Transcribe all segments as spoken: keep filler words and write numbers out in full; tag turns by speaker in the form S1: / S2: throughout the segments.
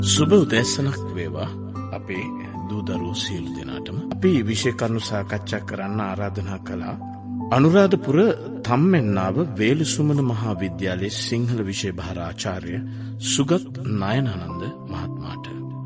S1: සුබ උදෑසනක් වේවා අපේ දූ දරුවෝ සියලු දෙනාටම. අපි විෂය කරුණු සාකච්ඡා කරන්න ආරාධනා කළා අනුරාධපුර තම්මෙන්නාව වේලුසුමන මහා විද්‍යාලයේ සිංහල විෂය භාර ආචාර්ය සුගත් නයනානන්ද මහත්මයාට.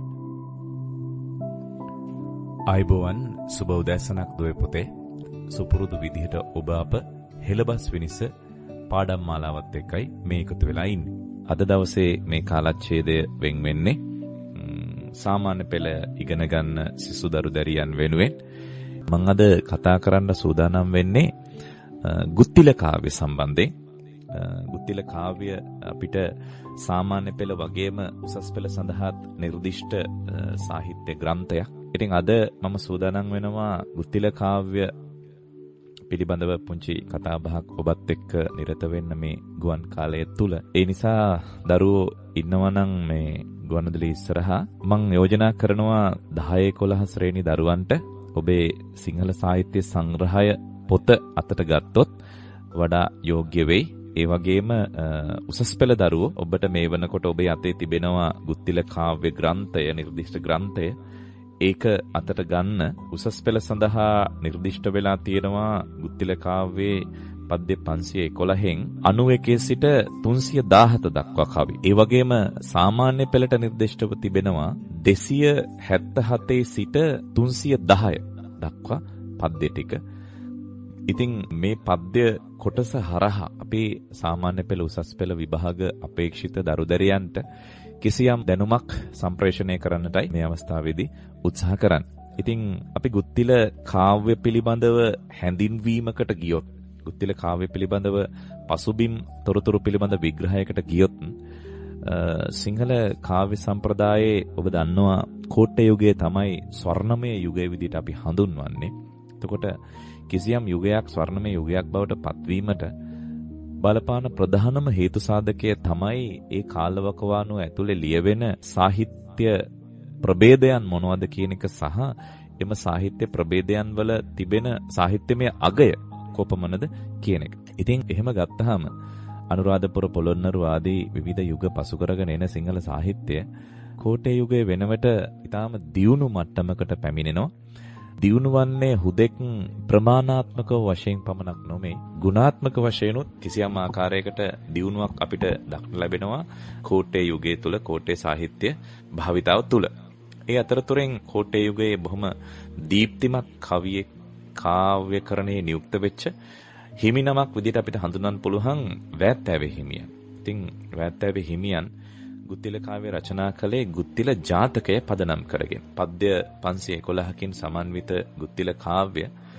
S2: ආයුබෝවන් සුබ උදෑසනක් දුවේ පුතේ. සුපුරුදු විදිහට ඔබ අප හෙළබස් විනිස පාඩම් මාලාවත් එක්කයි මේ එකතු වෙලා ඉන්නේ. අද දවසේ මේ කාලච්ඡේදය වෙන් වෙන්නේ සාමාන්‍ය පෙළ ඉගෙන ගන්න සිසු දරු දැරියන් වෙනුවෙන්. මම අද කතා කරන්න සූදානම් වෙන්නේ ගුත්තිල කාව්‍ය සම්බන්ධයෙන්. ගුත්තිල කාව්‍ය අපිට සාමාන්‍ය පෙළ වගේම උසස් පෙළ සඳහාත් නිර්දිෂ්ට සාහිත්‍ය ග්‍රන්ථයක්. ඉතින් අද මම සූදානම් වෙනවා ගුත්තිල කාව්‍ය පිළිබඳව පුංචි කතා බහක් ඔබත් එක්ක නිරත වෙන්න මේ ගුවන් කාලය තුල. ඒ නිසා දරුවෝ ඉන්නවනම් මේ ගුවන්විදුලි ඉස්සරහා මම යෝජනා කරනවා දහය එකොළහ ශ්‍රේණි දරුවන්ට ඔබේ සිංහල සාහිත්‍ය සංග්‍රහය පොත අතට ගත්තොත් වඩා යෝග්‍ය වෙයි. ඒ වගේම උසස් පෙළ දරුවෝ ඔබට මේ වෙනකොට ඔබේ අතේ තිබෙනවා ගුත්තිල කාව්‍ය ග්‍රන්ථය, නිර්දිෂ්ට ග්‍රන්ථය. ඒක අතට ගන්න. උසස් පෙළ සඳහා නිර්දිෂ්ට වෙලා තියෙනවා ගුත්තිල කාව්‍යයේ පද්‍ය පන්සිය එකොළහෙන් අනූ එකේ සිට තුන්සිය දාහත දක්වා කවි. ඒ වගේම සාමාන්‍ය පෙළට නිර්දිෂ්ටව තිබෙනවා දෙසිය හැත්තහතේ සිට තුන්සිය දහය දක්වා පද්‍ය ටික. ඉතින් මේ පද්‍ය කොටස හරහා අපේ සාමාන්‍ය පෙළ උසස් පෙළ විභාග අපේක්ෂිත දරුදැරියන්ට කිසියම් දැනුමක් සම්ප්‍රේෂණය කරන්නටයි මේ අවස්ථාවේදී උත්සාහ කරන්නේ. ඉතින් අපි ගුත්තිල කාව්‍ය පිළිබඳව හැඳින්වීමකට ගියොත්, ගුත්තිල කාව්‍ය පිළිබඳව පසුබිම් තොරතුරු පිළිබඳ විග්‍රහයකට ගියොත් සිංහල කාව්‍ය සම්ප්‍රදායේ ඔබ දන්නවා කෝට්ටේ යුගය තමයි ස්වර්ණමය යුගය විදිහට අපි හඳුන්වන්නේ. එතකොට කිසියම් යුගයක් ස්වර්ණමය යුගයක් බවට පත්වීමට බලපාන ප්‍රධානම හේතු සාධකය තමයි ඒ කාලවකවානුව ඇතුලේ ලියවෙන සාහිත්‍ය ප්‍රභේදයන් මොනවද කියන එක සහ එම සාහිත්‍ය ප්‍රභේදයන් වල තිබෙන සාහිත්‍යමය අගය කොපමණද කියන එක. ඉතින් එහෙම ගත්තාම අනුරාධපුර පොළොන්නරු ආදී විවිධ යුග පසු කරගෙන එන සිංහල සාහිත්‍ය කෝට්ටේ යුගයේ වෙනවට ඊටාම දියුණු මට්ටමකට පැමිණෙනවා. දියුණු වන්නේ හුදෙක් ප්‍රමාණාත්මක වශයෙන් පමණක් නොමේ, ගුණාත්මක වශයෙන්ුත් කිසියම් ආකාරයකට දියුණුවක් අපිට දක්න ලැබෙනවා කෝට්ටේ යුගයේ තුල, කෝට්ටේ සාහිත්‍ය භාවිතාව තුල. ඒ අතරතුරෙන් කෝට්ටේ යුගයේ බොහොම දීප්තිමත් කවියෙක් කාව්‍යකරණයේ නියුක්ත වෙච්ච හිමිනමක් විදිහට අපිට හඳුන්වන්න පුළුවන් වෑත්තෑවේ හිමියන්. ඉතින් වෑත්තෑවේ හිමියන් ගුත්තිල කාව්‍ය රචනා කළේ ගුත්තිල ජාතකය පදනම් කරගෙන. පද්‍ය පන්සිය එකොළහකින් සමන්විත ගුත්තිල කාව්‍ය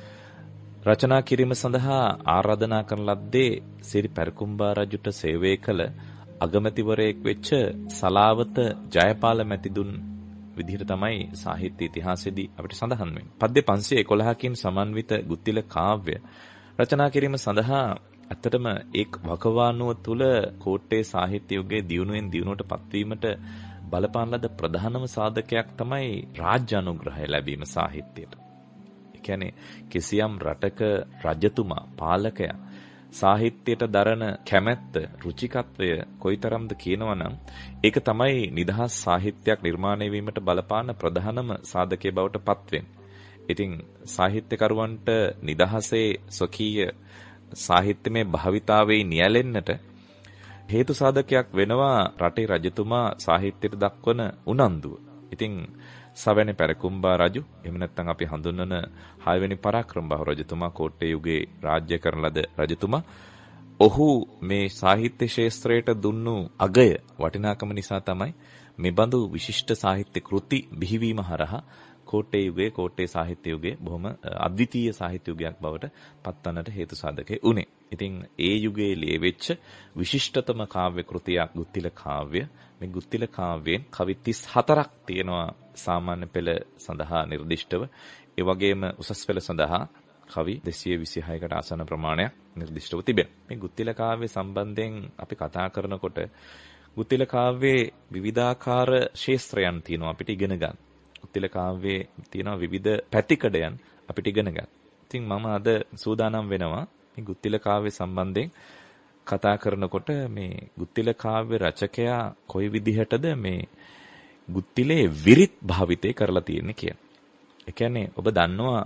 S2: රචනා කිරීම සඳහා ආරාධනා කරන ලද්දේ සිරි පැරකුම්බා රජුට සේවය කළ අගමැතිවරයෙක් වෙච්ච සලාවත ජයපාල මැතිදුන් විදිහට තමයි සාහිත්‍ය ඉතිහාසයේදී අපිට සඳහන් වෙන්නේ. පද්‍ය පන්සිය එකොළහකින් සමන්විත ගුත්තිල කාව්‍ය රචනා කිරීම සඳහා ඇත්තටම එක් වකවානුව තුල කෝට්ටේ සාහිත්‍ය යුගයේ දියුණුවෙන් දියුණුවට පත්වීමට බලපාන ලද ප්‍රධානම සාධකයක් තමයි රාජ්‍ය අනුග්‍රහය ලැබීම සාහිත්‍යයට. ඒ කියන්නේ කිසියම් රටක රජතුමා, පාලකයා සාහිත්‍යයට දරන කැමැත්ත, රුචිකත්වය කොයිතරම්ද කියනවනම් ඒක තමයි නිදහස් සාහිත්‍යයක් නිර්මාණය වීමට බලපාන ප්‍රධානම සාධකයේ බවට පත්වෙන්නේ. ඉතින් සාහිත්‍යකරුවන්ට නිදහසේ ස්වකීය සාහිත්‍යමය භාවිතාවේ නියැලෙන්නට හේතු සාධකයක් වෙනවා රටේ රජතුමා සාහිත්‍යයට දක්වන උනන්දුව. ඉතින් සවැනි පැරකුම්බා රජු, එහෙම නැත්නම් අපි හඳුන්වන හයවෙනි පරාක්‍රමබාහු රජතුමා, කෝට්ටේ යුගයේ රාජ්‍ය කරන ලද රජතුමා, ඔහු මේ සාහිත්‍ය ශාස්ත්‍රයට දුන්නු අගය වටිනාකම නිසා තමයි මේ බඳු විශිෂ්ට සාහිත්‍ය කෘති බිහිවීම හරහා කෝට්ටේ යුගයේ, කෝට්ටේ සාහිත්‍ය යුගයේ බොහොම අද්විතීය සාහිත්‍ය යුගයක් බවට පත්වන්නට හේතු සාධකේ උනේ. ඉතින් ඒ යුගයේ ලියවෙච්ච විශිෂ්ටතම කාව්‍ය කෘතියක් ගුත්තිල කාව්‍ය. මේ ගුත්තිල කාව්‍යයෙන් කවි තිස් හතරක් තියෙනවා සාමාන්‍ය පෙළ සඳහා නිර්දිෂ්ටව. ඒ වගේම උසස් පෙළ සඳහා කවි දෙසිය විසිහයකට ආසන්න ප්‍රමාණයක් නිර්දිෂ්ටව තිබෙනවා. මේ ගුත්තිල කාව්‍ය සම්බන්ධයෙන් අපි කතා කරනකොට ගුත්තිල කාව්‍යයේ විවිධාකාර ශාස්ත්‍රයන් තියෙනවා අපිට ඉගෙන ගන්න. ගුත්තිල කාව්‍යයේ තියෙනවා විවිධ පැතිකඩයන් අපිට ඉගෙන ගන්න. ඉතින් මම අද සූදානම් වෙනවා මේ ගුත්තිල කාව්‍ය සම්බන්ධයෙන් කතා කරනකොට මේ ගුත්තිල කාව්‍ය රචකයා කොයි විදිහටද මේ ගුත්තිලේ විරිත් භාවිතය කරලා තියෙන්නේ කියන. ඒ කියන්නේ ඔබ දන්නවා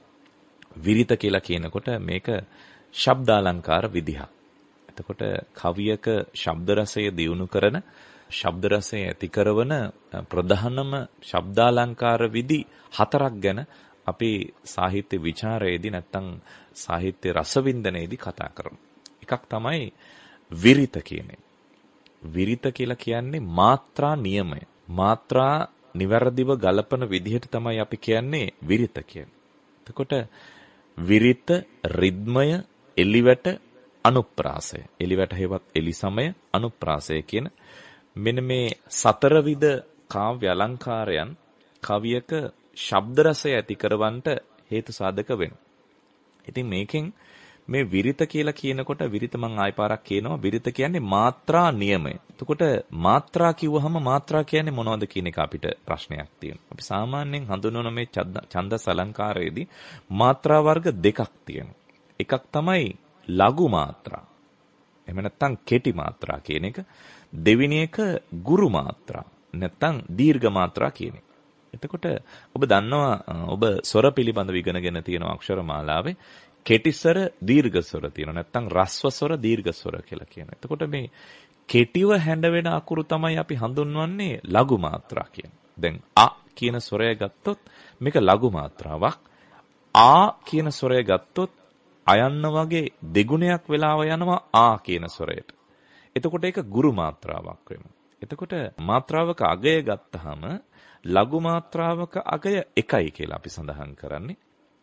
S2: විරිත කියලා කියනකොට මේක ශබ්දාලංකාර විදිහ. එතකොට කවියක ශබ්ද රසය දියුණු කරන ශබ්ද රසය ඇති කරන ප්‍රධානම ශබ්දාලංකාර විදි හතරක් ගැන අපි සාහිත්‍ය විචාරයේදී නැත්තම් සාහිත්‍ය රසවින්දනයේදී කතා කරමු. එකක් තමයි විරිත කියන්නේ. විරිත කියලා කියන්නේ මාත්‍රා නියමය. මාත්‍රා නිවැරදිව ගලපන විදිහට තමයි අපි කියන්නේ විරිත කියන්නේ. එතකොට විරිත, රිද්මය, එලිවැට, අනුප්‍රාසය. එලිවැට හේවත් එලිසමය, අනුප්‍රාසය කියන මෙන්න මේ සතරවිධ කාව්‍ය අලංකාරයන් කවියක ශබ්ද රසය ඇති කරවන්නට හේතු සාධක වෙනවා. ඉතින් මේකෙන් මේ විරිත කියලා කියනකොට විරිත මං ආයි පාරක් කියනවා විරිත කියන්නේ මාත්‍රා නියමය. එතකොට මාත්‍රා කිව්වහම මාත්‍රා කියන්නේ මොනවද කියන එක අපිට ප්‍රශ්නයක් තියෙනවා. අපි සාමාන්‍යයෙන් හඳුන්වන මේ ඡන්දස් අලංකාරයේදී මාත්‍රා වර්ග දෙකක් තියෙනවා. එකක් තමයි ලඝු මාත්‍රා. එහෙම නැත්නම් කෙටි මාත්‍රා කියන එක. දෙවෙනි එක ගුරු මාත්‍රා. නැත්නම් දීර්ඝ මාත්‍රා කියන එක. එතකොට ඔබ දන්නවා ඔබ ස්වර පිළිබඳව ඉගෙනගෙන තියෙන අක්ෂර මාලාවේ කෙටි ස්වර දීර්ඝ ස්වර තියෙනවා. නැත්නම් රස්ව ස්වර දීර්ඝ ස්වර කියලා කියනවා. එතකොට මේ කෙටිව හැඬවෙන අකුරු තමයි අපි හඳුන්වන්නේ ලඝු මාත්‍රා කියන්නේ. දැන් අ කියන ස්වරය ගත්තොත් මේක ලඝු මාත්‍රාවක්. ආ කියන ස්වරය ගත්තොත් අයන්න වගේ දෙගුණයක් වෙලාව යනවා ආ කියන ස්වරයට. එතකොට ඒක ගුරු මාත්‍රාවක් වෙනවා. එතකොට මාත්‍රාවක අගය ගත්තාම ලඝු මාත්‍රාවක අගය එකයි කියලා අපි සඳහන් කරන්නේ.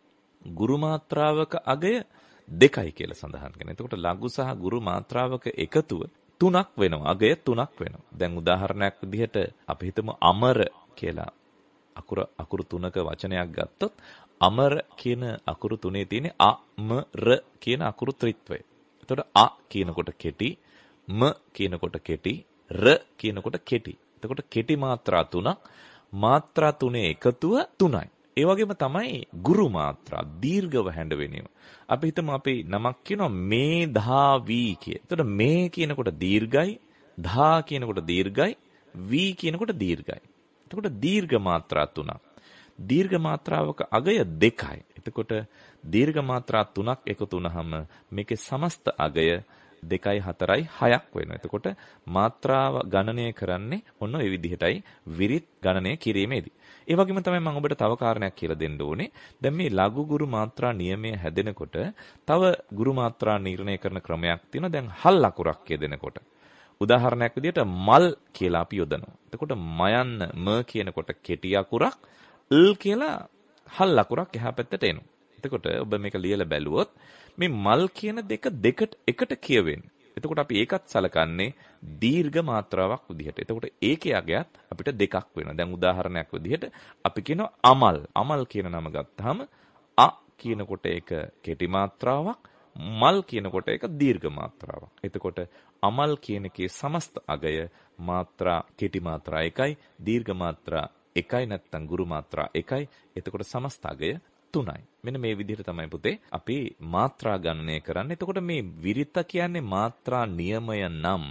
S2: ගුරු මාත්‍රාවක අගය දෙකයි කියලා සඳහන් කරනවා. එතකොට ලඝු සහ ගුරු මාත්‍රාවක එකතුව තුනක් වෙනවා. අගය තුනක් වෙනවා. දැන් උදාහරණයක් විදිහට අපි හිතමු අමර කියලා අකුර අකුරු තුනක වචනයක් ගත්තොත් අමර කියන අකුරු තුනේ තියෙන අ ම ර කියන අකුරු ත්‍රිත්වය. එතකොට අ කියනකොට කෙටි, ම කියනකොට කෙටි, ර කියනකොට කෙටි. එතකොට කෙටි මාත්‍රා තුනක්, මාත්‍රා තුනේ එකතුව තුනයි. ඒ වගේම තමයි ගුරු මාත්‍රා දීර්ඝව හැඬවෙනීම. අපි හිතමු අපි නමක් කියනවා මේ දා වී කිය. එතකොට මේ කියනකොට දීර්ඝයි, දා කියනකොට දීර්ඝයි, වී කියනකොට දීර්ඝයි. එතකොට දීර්ඝ මාත්‍රා තුනක්. දීර්ඝ මාත්‍රාවක අගය දෙකයි. එතකොට දීර්ඝ මාත්‍රා තුනක් එකතු වුනහම මේකේ සමස්ත අගය දෙකයි හතරයි හයක් වෙනවා. එතකොට මාත්‍රාව ගණනය කරන්නේ ඔන්න ඔය විදිහටයි විරිත් ගණනය කිරීමේදී. ඒ වගේම තමයි මම ඔබට තව කාරණයක් කියලා දෙන්න ඕනේ. දැන් මේ ලඝු ගුරු මාත්‍රා නියමය හැදෙනකොට තව ගුරු මාත්‍රා නිර්ණය කරන ක්‍රමයක් තියෙනවා. දැන් හල් අකුරක් යෙදෙනකොට. උදාහරණයක් විදිහට මල් කියලා අපි යොදනවා. එතකොට මයන්න ම කියනකොට කෙටි අකුරක්, ල් කියලා හල් අකුරක් එහා පැත්තට එනවා. එතකොට ඔබ මේක ලියලා බැලුවොත් මේ මල් කියන දෙක දෙකට එකට කියවෙන්නේ. එතකොට අපි ඒකත් සලකන්නේ දීර්ඝ මාත්‍රාවක් විදිහට. එතකොට ඒකේ අගයත් අපිට දෙකක් වෙනවා. දැන් උදාහරණයක් විදිහට අපි කියනවා අමල්. අමල් කියන නම ගත්තාම අ කියනකොට ඒක කෙටි මාත්‍රාවක්, මල් කියනකොට ඒක දීර්ඝ මාත්‍රාවක්. එතකොට අමල් කියන එකේ සමස්ත අගය මාත්‍රා කෙටි මාත්‍රා එකයි, දීර්ඝ මාත්‍රා එකයි නැත්නම් ගුරු මාත්‍රා එකයි. එතකොට සමස්ත අගය තුනයි. මෙන්න මේ විදිහට තමයි පුතේ අපි මාත්‍රා ගණනය කරන්නේ. එතකොට මේ විරිත කියන්නේ මාත්‍රා නියමය නම්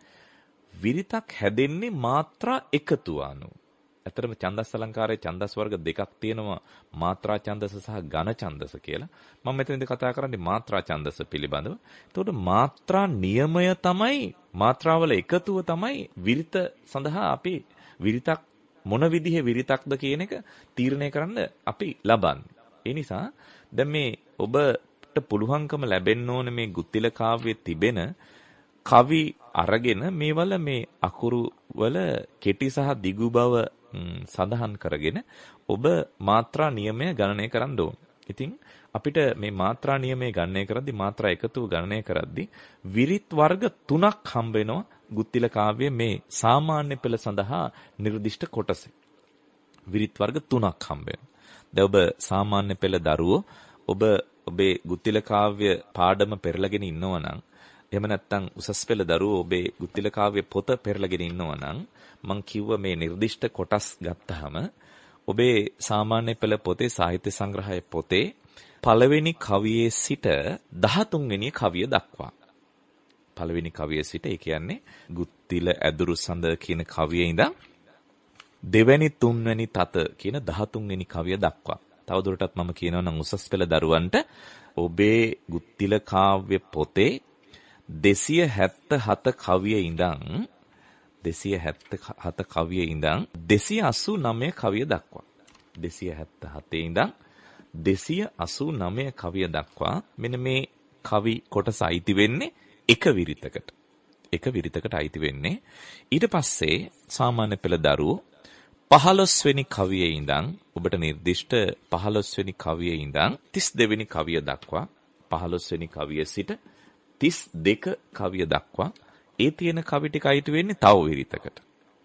S2: විරිතක් හැදෙන්නේ මාත්‍රා එකතුව අනුව. ඇත්තටම ඡන්දස් අලංකාරයේ ඡන්දස් වර්ග දෙකක් තියෙනවා, මාත්‍රා ඡන්දස සහ ඝන ඡන්දස කියලා. මම මෙතනදී කතා කරන්නේ මාත්‍රා ඡන්දස පිළිබඳව. එතකොට මාත්‍රා නියමය තමයි මාත්‍රාවල එකතුව තමයි විරිත සඳහා අපි විරිතක් මොන විදිහේ විරිතක්ද කියන එක තීරණය කරන්න අපි ලබන්නේ. ඒ නිසා දැන් මේ ඔබට පුළුවන්කම ලැබෙන්න ඕන මේ ගුත්තිල කාව්‍යයේ තිබෙන කවි අරගෙන මේවල මේ අකුරු වල කෙටි සහ දිගු බව සඳහන් කරගෙන ඔබ මාත්‍රා නියමය ගණනය කරන්න ඕන. ඉතින් අපිට මේ මාත්‍රා නියමය ගණනය කරද්දී මාත්‍රා එකතුව ගණනය කරද්දී විරිත් වර්ග තුනක් හම්බ වෙනවා ගුත්තිල කාව්‍යයේ මේ සාමාන්‍ය පෙළ සඳහා නිර්දිෂ්ට කොටසේ. විරිත් වර්ග තුනක් හම්බ වෙනවා. දැන් ඔබ සාමාන්‍ය පෙළ දරුවෝ ඔබ ඔබේ ගුත්තිල කාව්‍ය පාඩම පෙරලගෙන ඉන්නවා නම්, එහෙම නැත්නම් උසස් පෙළ දරුවෝ ඔබේ ගුත්තිල කාව්‍ය පොත පෙරලගෙන ඉන්නවා නම් මං කිව්ව මේ නිර්දිෂ්ට කොටස් ගත්තාම ඔබේ සාමාන්‍ය පෙළ පොතේ සාහිත්‍ය සංග්‍රහය පොතේ පළවෙනි කවියේ සිට දහතුන් වෙනි කවිය දක්වා. පළවෙනි කවියේ සිට ඒ කියන්නේ ගුත්තිල ඇදුරු සඳ කියන කවියේ ඉඳන් දෙවැනි තුන්වැනි තත කියන දහතුන් වෙනි කවිය දක්වා. තවදුරටත් මම කියනවා නම් උසස් පෙළ දරුවන්ට ඔබේ ගුත්තිල කාව්‍ය පොතේ දෙසිය හැත්තෑ හත කවියේ ඉඳන් දෙසිය හැත්තෑ හත කවියේ ඉඳන් දෙසිය අසූ නවය කවිය දක්වා. දෙසිය හැත්තෑ හතේ ඉඳන් දෙසිය අසූ නවය කවිය දක්වා මෙන්න මේ කවි කොටස අයිති වෙන්නේ එක විරිතකට. එක විරිතකට අයිති වෙන්නේ. ඊට පස්සේ සාමාන්‍ය පෙළ දරුවෝ පහළොස් වෙනි කවියේ ඉඳන් ඔබට නිර්දිෂ්ට පහළොස් වෙනි කවියේ ඉඳන් තිස් දෙවෙනි කවිය දක්වා පහළොස් වෙනි කවිය සිට තිස් දෙක කවිය දක්වා ඒ තියෙන කවි ටික අයිති වෙන්නේ තව විරිතකට.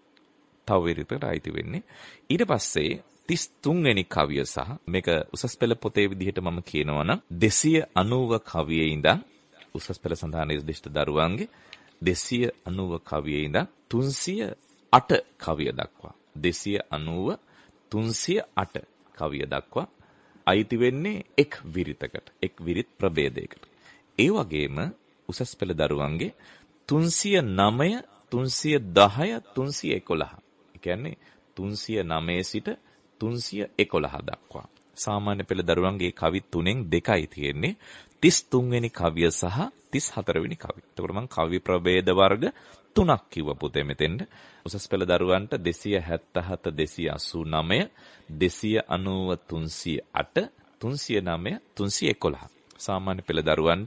S2: තව විරිතකට අයිති වෙන්නේ. ඊට පස්සේ තිස් තුන් වෙනි කවිය සහ මේක උසස් පෙළ පොතේ විදිහට මම කියනවා නම් දෙසිය අනූව කවියේ ඉඳන් උසස් පෙළ සඳහා නිර්දිෂ්ට දරුවන්ගේ දෙසිය අනූව කවියේ ඉඳන් තුන්සිය අට කවිය දක්වා දෙසිය අනූව තුන්සිය අට කවිය දක්වා අයිති වෙන්නේ එක් විරිතකට එක් විරිත් ප්‍රභේදයකට. ඒ වගේම උසස් පෙළ දරුවන්ගේ තුන්සිය නවය තුන්සිය දහය තුන්සිය එකොළහ ඒ කියන්නේ තුන්සිය නවය සිට තුන්සිය එකොළහ දක්වා සාමාන්‍ය පෙළ දරුවන්ගේ කවි තුනෙන් දෙකයි තියෙන්නේ තිස් තුන් වෙනි කවිය සහ තිස් හතර වෙනි කවිය. එතකොට මම කවි ප්‍රභේද වර්ග තුනක් කිව්ව පුතේ මෙතෙන්ද. උසස් පෙළ දරුවන්ට දෙසිය හැත්තෑ හත දෙසිය අසූ නවය දෙසිය අනූව තුන්සිය අට තුන්සිය නවය තුන්සිය එකොළහ. සාමාන්‍ය පෙළ දරුවන්ට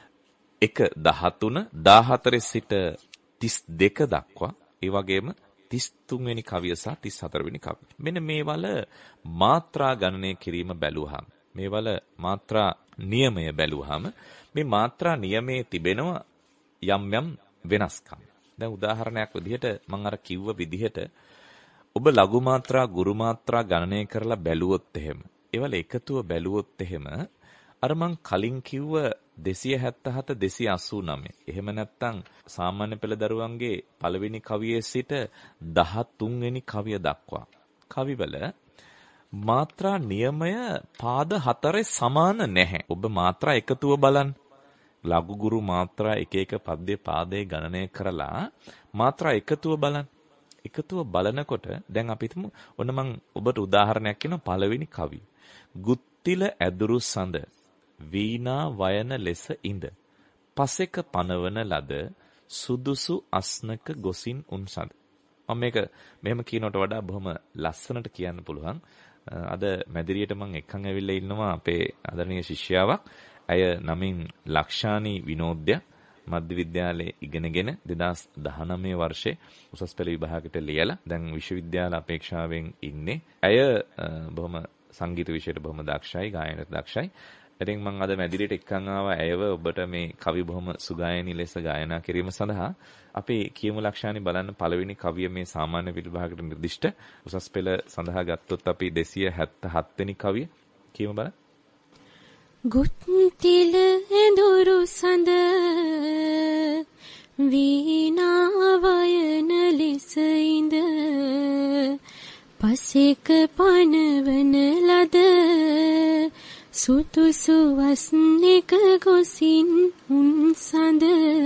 S2: එක දහතුන දාහතර සිට තිස් දෙක දක්වා ඒ වගේම තිස් තුන් වෙනි කවිය සහ තිස් හතර වෙනි කවිය. මෙන්න මේවල මාත්‍රා ගණනය කිරීම බැලුවහම මේවල මාත්‍රා නියමය බැලුවහම මේ මාත්‍රා නියමයේ තිබෙනවා යම් යම් වෙනස්කම්. දැන් උදාහරණයක් විදිහට මම අර කිව්ව විදිහට ඔබ ලඝු මාත්‍රා ගුරු මාත්‍රා ගණනය කරලා බැලුවොත් එහෙම ඒවල එකතුව බැලුවොත් එහෙම අර මං කලින් කිව්ව දෙසිය හැත්තෑ හත දෙසිය අසූ නවය එහෙම නැත්නම් සාමාන්‍ය පෙළ දරුවන්ගේ පළවෙනි කවියේ සිට දහතුන් වෙනි කවිය දක්වා කවිවල මාත්‍රා නියමය පාද හතරේ සමාන නැහැ. ඔබ මාත්‍රා එකතුව බලන්න. ලඝු ගුරු මාත්‍රා එක එක පද්‍ය පාදේ ගණනය කරලා මාත්‍රා එකතුව බලන්න. එකතුව බලනකොට දැන් අපි හිතමු ඔන්න මම ඔබට උදාහරණයක් කියනවා පළවෙනි කවිය. ගුත්තිල ඇදුරු සඳ වීණා වයන ලෙස ඉඳ පසෙක පනවන ලද සුදුසු අස්නක ගොසින් උන් සඳ. මම මේක මෙහෙම කියනකට වඩා බොහොම ලස්සනට කියන්න පුළුවන්. අද මැදිරියට මම එක්කන් ඇවිල්ලා ඉන්නවා අපේ ආදරණීය ශිෂ්‍යාවක්. ඇය නමින් ලක්ෂානි විනෝද්‍ය මධ්‍ය විද්‍යාලයේ ඉගෙනගෙන දෙදාස් දහනවය වර්ෂයේ උසස් පෙළ විභාගයට ලියලා දැන් විශ්වවිද්‍යාල අපේක්ෂාවෙන් ඉන්නේ. ඇය බොහොම සංගීත විෂයට බොහොම දක්ෂයි, ගායනයට දක්ෂයි. ඉතින් මම අද මැදිරියට එක්කන් ආවා ඇයව ඔබට මේ කවි බොහොම සුගායනී ලෙස ගායනා කිරීම සඳහා. අපි කියමු ලක්ෂානි බලන්න පළවෙනි කවිය මේ සාමාන්‍ය විභාගයට නිර්දිෂ්ට උසස් පෙළ සඳහා ගත්තොත් අපි දෙසිය හැත්තෑ හත වෙනි කවිය කියමු බලන්න.
S3: ගුත්තිල ඇඳුරු සඳ වීණා වයන ලෙස ඉඳ පසෙක පනවන ලද සුදුසු වස්නෙක ගොසින් උන් සඳ.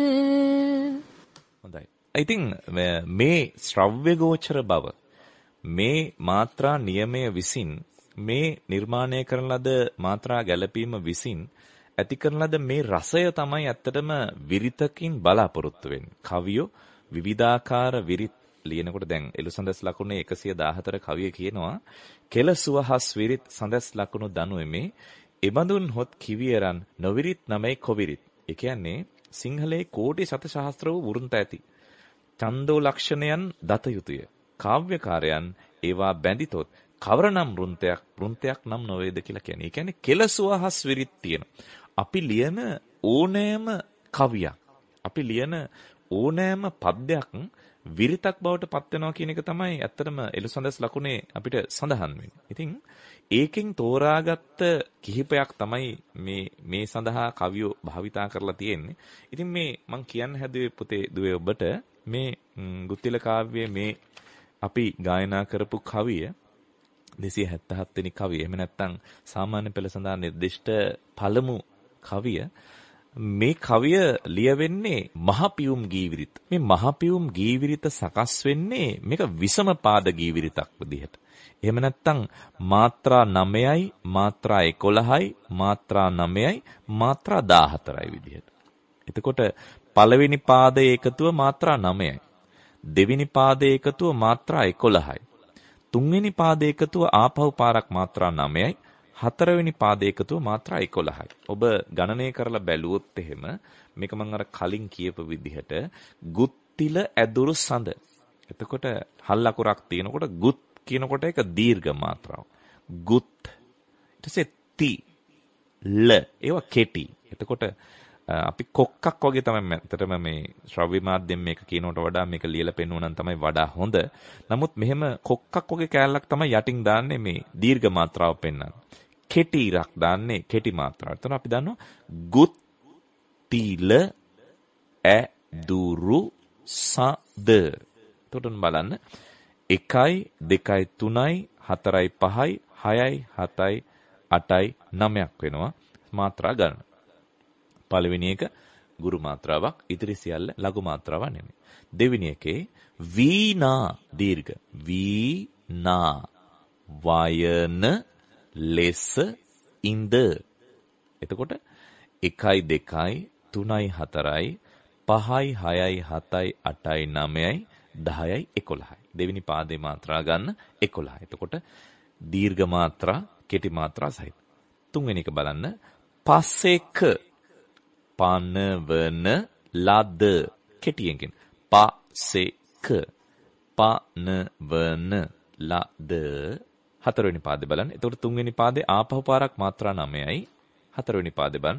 S2: හොඳයි. ඉතින් මේ ශ්‍රව්‍ය ගෝචර බව මේ මාත්‍රා නියමය විසින් මේ නිර්මාණය කරන ලද මාත්‍රා ගැලපීම විසින් ඇති කරන ලද මේ රසය තමයි ඇත්තටම විරිතකින් බලාපොරොත්තු වෙන්නේ. කවියෝ විවිධාකාර විරිත් ලියනකොට දැන් එළුසඳස් ලකුණේ එකසිය දාහතර කවිය කියනවා කෙලසුවහස් විරිත් සඳස් ලකුණු දනුවෙමේ එබඳුන් හොත් කිවියරන් නොවිරිත් නමයි කොවිරිත්. ඒ කියන්නේ සිංහලයේ කෝටි සත සහස්‍ර වූ වෘන්ත ඇති. ඡන්දෝ ලක්ෂණයන් දත යුතුය. කාව්‍යකාරයන් ඒවා බැඳිතොත් කවරනම් වෘන්තයක් වෘන්තයක් නම් නොවේද කියලා කියන්නේ. ඒ කියන්නේ කෙලසුවහස් විරිත් තියෙනවා. අපි ලියන ඕනෑම කවියක් අපි ලියන ඕනෑම පද්‍යයක් විරිතක් බවට පත් වෙනවා කියන එක තමයි ඇත්තටම එළුසඳස් ලකුණේ අපිට සඳහන් වෙන්නේ. ඉතින් ඒකෙන් තෝරාගත්ත කිහිපයක් තමයි මේ මේ සඳහා කවියෝ භාවිතා කරලා තියෙන්නේ. ඉතින් මේ මම කියන්න හැදුවේ පුතේ දුවේ ඔබට මේ ගුත්තිල කාව්‍යයේ මේ අපි ගායනා කරපු කවිය දෙසිය හැත්තෑ හත වෙනි කවිය. එහෙම නැත්නම් සාමාන්‍ය පෙළ සඳහා නිර්දිෂ්ට පළමු කවිය මේ කවිය ලියවෙන්නේ මහපියුම් ගීවිරිත. මේ මහපියුම් ගීවිරිත සකස් වෙන්නේ මේක විසම පාද ගීවිරිතක් විදිහට. එහෙම නැත්නම් මාත්‍රා නවයයි මාත්‍රා එකොළහයි මාත්‍රා නවයයි මාත්‍රා දාහතරයි විදිහට. එතකොට පළවෙනි පාදයේ එකතුව මාත්‍රා නවයයි. දෙවෙනි පාදයේ එකතුව මාත්‍රා එකොළහයි. තුන්වෙනි පාදයේ එකතුව ආපහු පාරක් මාත්‍රා නවයයි. හතරවෙනි පාදයේ එකතුව මාත්‍රා එකොළහයි. ඔබ ගණනය කරලා බැලුවොත් එහෙම මේක මම අර කලින් කියපු විදිහට ගුත්තිල ඇදුරු සඳ. එතකොට හල් අකුරක් තියෙනකොට ගුත් කියනකොට ඒක දීර්ඝ මාත්‍රාව. ගුත් ඊට පස්සේ ති ල ඒවා කෙටි. එතකොට අපි කොක්කක් වගේ තමයි ඇත්තටම මේ ශ්‍රව්‍ය මාධ්‍යයෙන් මේක කියනකට වඩා මේක ලියලා පෙන්වුවා නම් තමයි වඩා හොඳ. නමුත් මෙහෙම කොක්කක් වගේ කෑල්ලක් තමයි යටින් දාන්නේ මේ දීර්ඝ මාත්‍රාව පෙන්වන්නේ. කෙටි ඉරක් දාන්නේ කෙටි මාත්‍රාවට. එතන අපි දන්නවා ගුත් තිල ඈ දුරු සද. එතකොට බලන්න එකයි දෙකයි තුනයි හතරයි පහයි හයයි හතයි අටයි නවයක් වෙනවා මාත්‍රා ගන්න. පළවෙනි එක ගුරු මාත්‍රාවක්, ඉතිරි සියල්ල ලඝු මාත්‍රාවක් නෙමෙයි. දෙවෙනි එකේ වීණා දීර්ඝ වීණා වයන ලෙස ඉඳ. එතකොට එකයි දෙකයි තුනයි හතරයි පහයි හයයි හතයි අටයි නවයයි දහයයි එකොළහයි. දෙවෙනි පාදේ මාත්‍රා ගන්න එකොළහයි. එතකොට දීර්ඝ මාත්‍රා කෙටි මාත්‍රා සහිත. තුන්වෙනි එක බලන්න පසෙක පනවන ලද කෙටියෙන් කියන පසෙක පනවන ලද. හතරවෙනි පාදේ බලන්න. එතකොට තුන්වෙනි පාදේ ආපහු පාරක් මාත්‍රා නවයයි. හතරවෙනි පාදේ බලන්න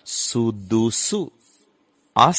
S2: සුදුසු අස්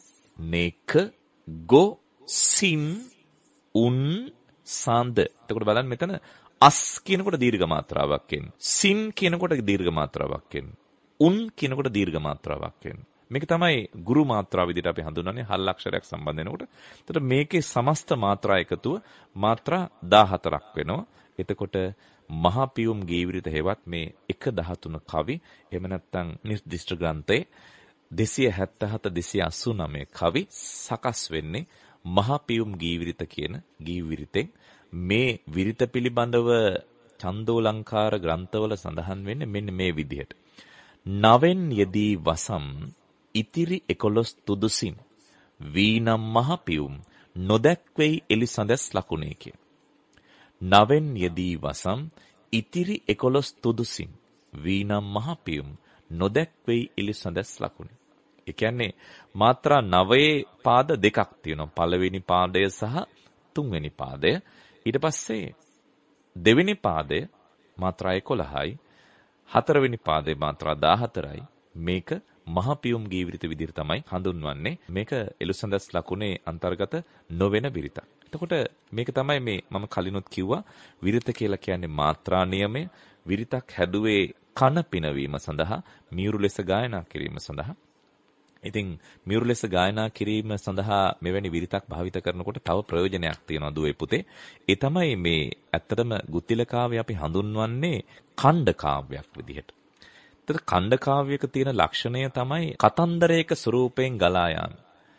S2: නෙක ගෝ සින් උන් සඳ. එතකොට බලන්න මෙතන අස් කියනකොට දීර්ඝ මාත්‍රාවක් එන්නේ. සින් කියනකොට දීර්ඝ මාත්‍රාවක් එන්නේ. උන් කියනකොට දීර්ඝ මාත්‍රාවක් එන්නේ. මේක තමයි ගුරු මාත්‍රාව විදිහට අපි හඳුන්වන්නේ හල් අක්ෂරයක් සම්බන්ධ වෙනකොට. එතකොට මේකේ සමස්ත මාත්‍රා එකතුව මාත්‍රා දාහතරක් වෙනවා. එතකොට මහා පියුම් ගීවිරිත හේවත් මේ එක දහතුන කවි එහෙම නැත්නම් නිර්දිෂ්ඨ ග්‍රන්ථයේ දෙසිය හැත්තෑ හත දෙසිය අසූ නවය කවි සකස් වෙන්නේ මහා පියුම් ගීවිරිත කියන ගීවිරිතෙන්. මේ විරිත පිළිබඳව චන්දෝලංකාර ග්‍රන්ථවල සඳහන් වෙන්නේ මෙන්න මේ විදිහට. නවෙන් යෙදී වසම් ඉතිරි එකොළොස් තුදුසින් වීනම් මහා පියුම් නොදැක්වෙයි එලිසඳස් ලකුණේ කිය. නවෙන් යෙදී වසම් ඉතිරි එකොළොස් තුදුසින් වීනම් මහා පියුම් නොදැක්වෙයි එලිසඳස් ලකුණේ. ඒ කියන්නේ මාත්‍රා නවයේ පාද දෙකක් තියෙනවා. පළවෙනි පාදය සහ තුන්වෙනි පාදය. ඊට පස්සේ දෙවෙනි පාදය මාත්‍රා එකොළහයි. හතරවෙනි පාදේ මාත්‍රා දාහතරයි. මේක මහා පියුම් ගීවිරිත විදිහට තමයි හඳුන්වන්නේ. මේක එලිසඳස් ලකුණේ අන්තර්ගත නොවන විරිතක්. එතකොට මේක තමයි මේ මම කලිනුත් කිව්වා විරිත කියලා කියන්නේ මාත්‍රා නියමය. විරිතක් හැදුවේ කන පිනවීම සඳහා, මියුරු ලෙස ගායනා කිරීම සඳහා. ඉතින් මියුරු ලෙස ගායනා කිරීම සඳහා මෙවැනි විරිතක් භාවිත කරනකොට තව ප්‍රයෝජනයක් තියෙනවා දුවේ පුතේ. ඒ තමයි මේ ඇත්තටම ගුත්තිල කාව්‍ය අපි හඳුන්වන්නේ ඛණ්ඩ කාව්‍යයක් විදිහට. ඒතර ඛණ්ඩ කාව්‍යයක තියෙන ලක්ෂණය තමයි කතන්දරයක ස්වරූපයෙන් ගලා යාම.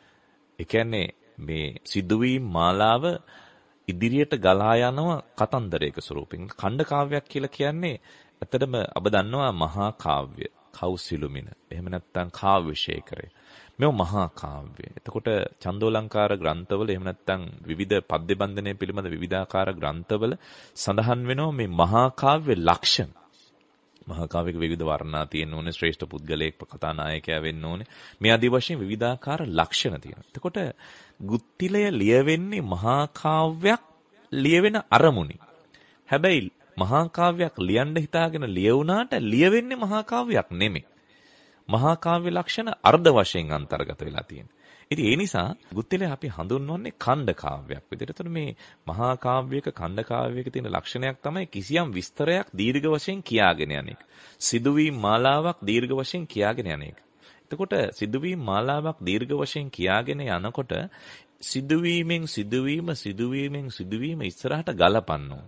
S2: ඒ කියන්නේ මේ සිදුවීම් මාලාව ඉදිරියට ගලා යනවා කතන්දරයක ස්වරූපයෙන්. ඛණ්ඩ කාව්‍යයක් කියලා කියන්නේ ඇත්තටම ඔබ දන්නවා මහා කාව්‍ය, කෞසිලුමින, එහෙම නැත්නම් කාව්‍යශේඛරය. මේව මහා කාව්‍ය. එතකොට චන්දෝලංකාර ග්‍රන්ථවල එහෙම නැත්නම් විවිධ පද්‍ය බන්ධනය පිළිබඳ විවිධාකාර ග්‍රන්ථවල සඳහන් වෙනවා මේ මහා කාව්‍ය ලක්ෂණ. මහා කාව්‍යක විවිධ වර්ණා තියෙන්න ඕනේ, ශ්‍රේෂ්ඨ පුද්ගලයෙක් කතා නායකයා වෙන්න ඕනේ. මේ ආදී වශයෙන් විවිධාකාර ලක්ෂණ තියෙනවා. එතකොට ගුත්තිලය ලියවෙන්නේ මහා කාව්‍යයක් ලියවෙන අරමුණි. හැබැයි මහා කාව්‍යයක් ලියන්න හිතාගෙන ලියුණාට ලියවෙන්නේ මහා කාව්‍යයක් නෙමෙයි. මහා කාව්‍ය ලක්ෂණ අර්ධ වශයෙන් අන්තර්ගත වෙලා තියෙනවා. ඉතින් ඒ නිසා ගුත්තිලය අපි හඳුන්වන්නේ ඛණ්ඩ කාව්‍යයක් විදිහට. එතකොට මේ මහා කාව්‍යයක ඛණ්ඩ කාව්‍යයක තියෙන ලක්ෂණයක් තමයි කිසියම් විස්තරයක් දීර්ඝ වශයෙන් කියාගෙන යන එක. සිදුවීම් මාලාවක් දීර්ඝ වශයෙන් කියාගෙන යන එක. එතකොට සිදුවීම් මාලාවක් දීර්ඝ වශයෙන් කියාගෙන යනකොට සිදුවීමෙන් සිදුවීම සිදුවීමෙන් සිදුවීම ඉස්සරහට ගලපන්න ඕන.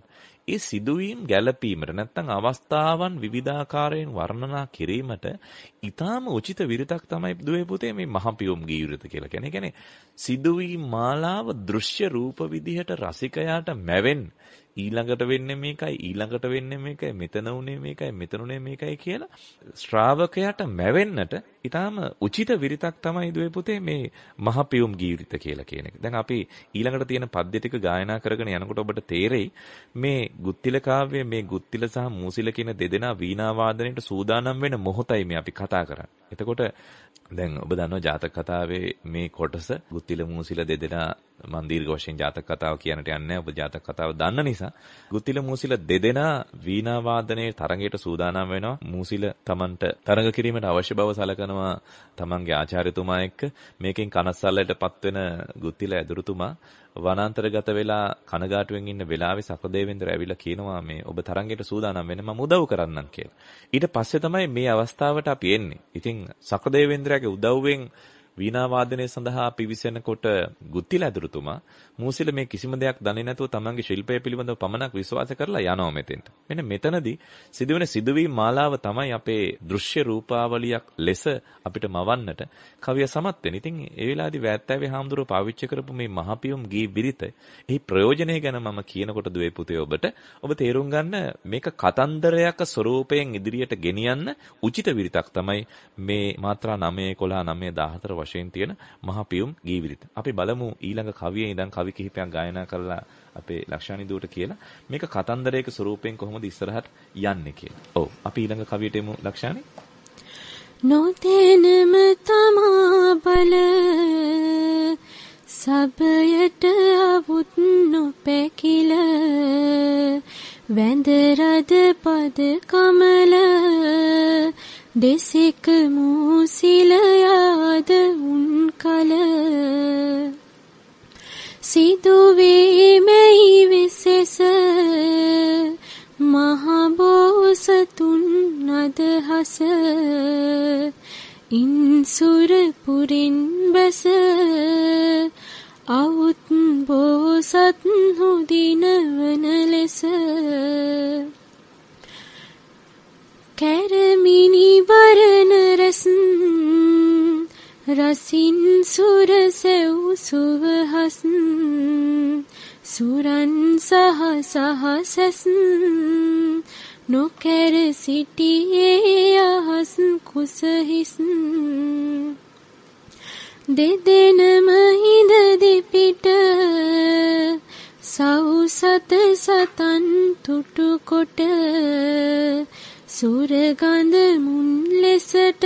S2: ඒ සිදුවීම් ගැළපීමට නැත්නම් අවස්ථාවන් විවිධාකාරයෙන් වර්ණනා කිරීමට ඊටාම උචිත විරිතක් තමයි දුවේ පුතේ මේ මහපියුම් ගී විරිත කියලා කියන්නේ. ඒ කියන්නේ සිදුවීම් මාලාව දෘශ්‍ය රූප විදිහට රසිකයාට මැවෙන්න ඊළඟට වෙන්නේ මේකයි ඊළඟට වෙන්නේ මේකයි මෙතන උනේ මේකයි මෙතන උනේ මේකයි කියලා ශ්‍රාවකයාට මැවෙන්නට ඊටාම උචිත විරිතක් තමයි දුවේ පුතේ මේ මහපියුම් ගී විරිත කියලා කියන එක. දැන් අපි ඊළඟට තියෙන පද්‍ය ටික ගායනා කරගෙන යනකොට ඔබට තේරෙයි මේ ගුත්තිල කාව්‍යයේ මේ ගුත්තිල සහ මූසිල කියන දෙදෙනා වීණා වාදනයට සූදානම් වෙන මොහොතයි මේ අපි කතා කරන්නේ. එතකොට දැන් ඔබ දන්නවා ජාතක කතාවේ මේ කොටස ගුත්තිල මූසිල දෙදෙනා මන් දීර්ඝ වශයෙන් ජාතක කතාව කියන්නට යන්නේ නැහැ. ඔබ ජාතක කතාව දන්න නිසා ගුත්තිල මූසිල දෙදෙනා වීණා වාදනයේ තරඟයට සූදානම් වෙනවා. මූසිල Tamanට තරඟ කිරීමට අවශ්‍ය බව සලකනවා Tamanගේ ආචාර්යතුමා එක්ක. මේකෙන් කනස්සල්ලටපත් වෙන ගුත්තිල ඇදුරුතුමා වනාන්තරගත වෙලා කනගාටුවෙන් ඉන්න වෙලාවේ සක්‍රදේවේන්ද්‍ර ඇවිල්ලා කියනවා මේ ඔබ තරඟයට සූදානම් වෙන්න මම උදව් කරන්නම් කියලා. ඊට පස්සේ තමයි මේ අවස්ථාවට අපි එන්නේ. ඉතින් සක්‍රදේවේන්ද්‍රයාගේ උදව්වෙන් වීණා වාදනය සඳහා පිවිසෙනකොට ගුත්තිල ඇදුරුතුමා මූසිල මේ කිසිම දෙයක් දන්නේ නැතුව තමන්ගේ ශිල්පය පිළිබඳව පමණක් විශ්වාස කරලා යනවා මෙතෙන්ට. මෙන්න මෙතනදී සිදුවෙන සිදුවීම් මාලාව තමයි අපේ දෘශ්‍ය රූපාවලියක් ලෙස අපිට මවන්නට කවිය සමත් වෙන්නේ. ඉතින් ඒ වෙලාවේදී වැත්තෑවේ හාමුදුරුවෝ පාවිච්චි කරපු මේ මහපියුම් ගී බිරිත එහි ප්‍රයෝජනය ගැන මම කියනකොට දුවේ පුතේ ඔබට ඔබ තේරුම් ගන්න මේක කතන්දරයක ස්වරූපයෙන් ඉදිරියට ගෙනියන්න උචිත විරිතක් තමයි මේ මාත්‍රා නවය එකොළහ නවය දහහතර වශයෙන් තියෙන මහපියුම් ගී විරිත. අපි බලමු ඊළඟ කවියේ ඉඳන් කවි කිහිපයක් ගායනා කරලා අපේ ලක්ෂානි දුවට කියලා මේක කතන්දරයක ස්වරූපයෙන් කොහොමද ඉස්සරහට යන්නේ කියලා. ඔව් අපි ඊළඟ කවියට එමු ලක්ෂානි.
S3: නොතේනම තමා බල සබයට අවුත් නොපැකිල වැඳ රද පද කමල දෙසෙක මූසිල යාද උන් කල සිදුවේ මෙහි විසෙස මහබෝසතුන් අදහස ඉන්සුර පුරින් බැස අවුත් බෝසත් හුදිනවන ලෙස කැරමිනි වරණ රැසන් රසින් සුර සෙව් සුවහස් සුරන් සහ සහසැසන් නොකැර සිටියේ අහස් කුසහිස් දෙදෙනම හිඳ දෙපිට සවුසත සතන් තුටු කොට සුරගඳ මුන් ලෙසට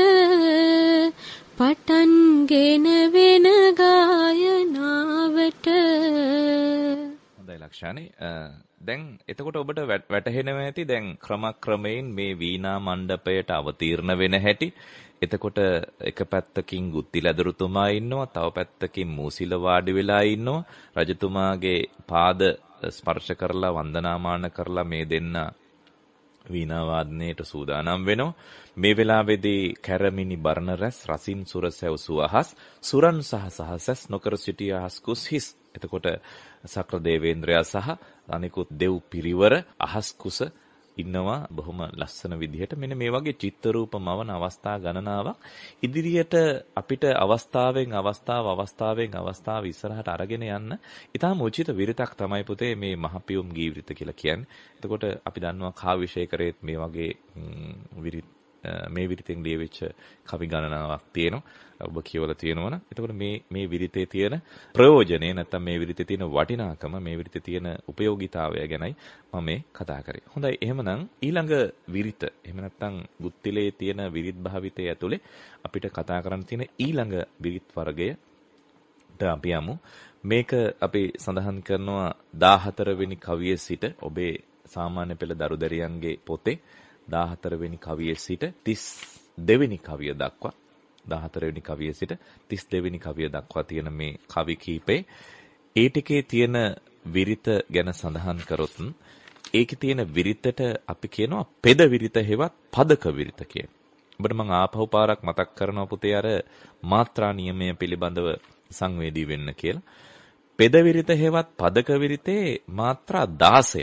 S3: පටන්ගෙන වෙන ගායනාවට.
S2: හොඳයි ලක්ෂානි. දැන් එතකොට ඔබට වැටහෙනවා ඇති දැන් ක්‍රමක්‍රමයෙන් මේ වීණා මණ්ඩපයට අවතීර්ණ වෙන හැටි. එතකොට එක පැත්තකින් ගුත්තිල ඇදුරුතුමා ඉන්නවා, තව පැත්තකින් මූසිල වාඩි වෙලා ඉන්නවා. රජතුමාගේ පාද ස්පර්ශ කරලා වන්දනාමාන කරලා මේ දෙන්න වීණා වාදනයට සූදානම් වෙනවා. මේ වෙලාවේදී කැරමිනි බර්ණ රැස් රසින් සුරසැව් සුවහස් සුරන් සහ සහසස් නොකර සිටිය අහස් කුස් හිස්. එතකොට සක්‍ර දේවේන්ද්‍රයා සහ අනිකුත් දෙව් පිරිවර අහස් කුස ඉන්නවා බොහොම ලස්සන විදිහට. මෙන්න මේ වගේ චිත්ත රූප මවන අවස්ථා ගණනාවක් ඉදිරියට අපිට අවස්ථාවෙන් අවස්ථාව අවස්ථාවෙන් අවස්ථාව ඉස්සරහට අරගෙන යන්න ඊටාම උචිත විරිතක් තමයි පුතේ මේ මහපියුම් ගී විරිත කියලා කියන්නේ. එතකොට අපි දන්නවා කාව්‍යශේඛරයේත් මේ වගේ විරිත මේ විරිතෙන් ලියවිච්ච කවි ගණනාවක් තියෙනවා. ඔබ කියවලා තියෙනවනම් එතකොට මේ මේ විරිතේ තියෙන ප්‍රයෝජනේ නැත්නම් මේ විරිතේ තියෙන වටිනාකම මේ විරිතේ තියෙන උපයෝගීතාවය ගැනයි මම මේ කතා කරේ. හොඳයි එහෙමනම් ඊළඟ විරිත එහෙම නැත්නම් ගුත්තිලේ තියෙන විරිත් භාවිතය ඇතුලේ අපිට කතා කරන්න තියෙන ඊළඟ විරිත් වර්ගයට අපි යමු. මේක අපි සඳහන් කරනවා දහහතර වෙනි කවියේ සිට ඔබේ සාමාන්‍ය පෙළ දරුදැරියන්ගේ පොතේ දහහතර වෙනි කවියේ සිට තිස් දෙවෙනි කවිය දක්වා දහහතර වෙනි කවියේ සිට තිස් දෙවෙනි කවිය දක්වා තියෙන මේ කවි කීපේ ඒ ටිකේ තියෙන විරිත ගැන සඳහන් කරොත් ඒකේ තියෙන විරිතට අපි කියනවා පෙද විරිත හෙවත් පදක විරිත කියලා. ඔබට මම ආපහු පාරක් මතක් කරනවා පුතේ අර මාත්‍රා නියමය පිළිබඳව සංවේදී වෙන්න කියලා. පෙද විරිත හෙවත් පදක විරිතේ මාත්‍රා දාසයයි.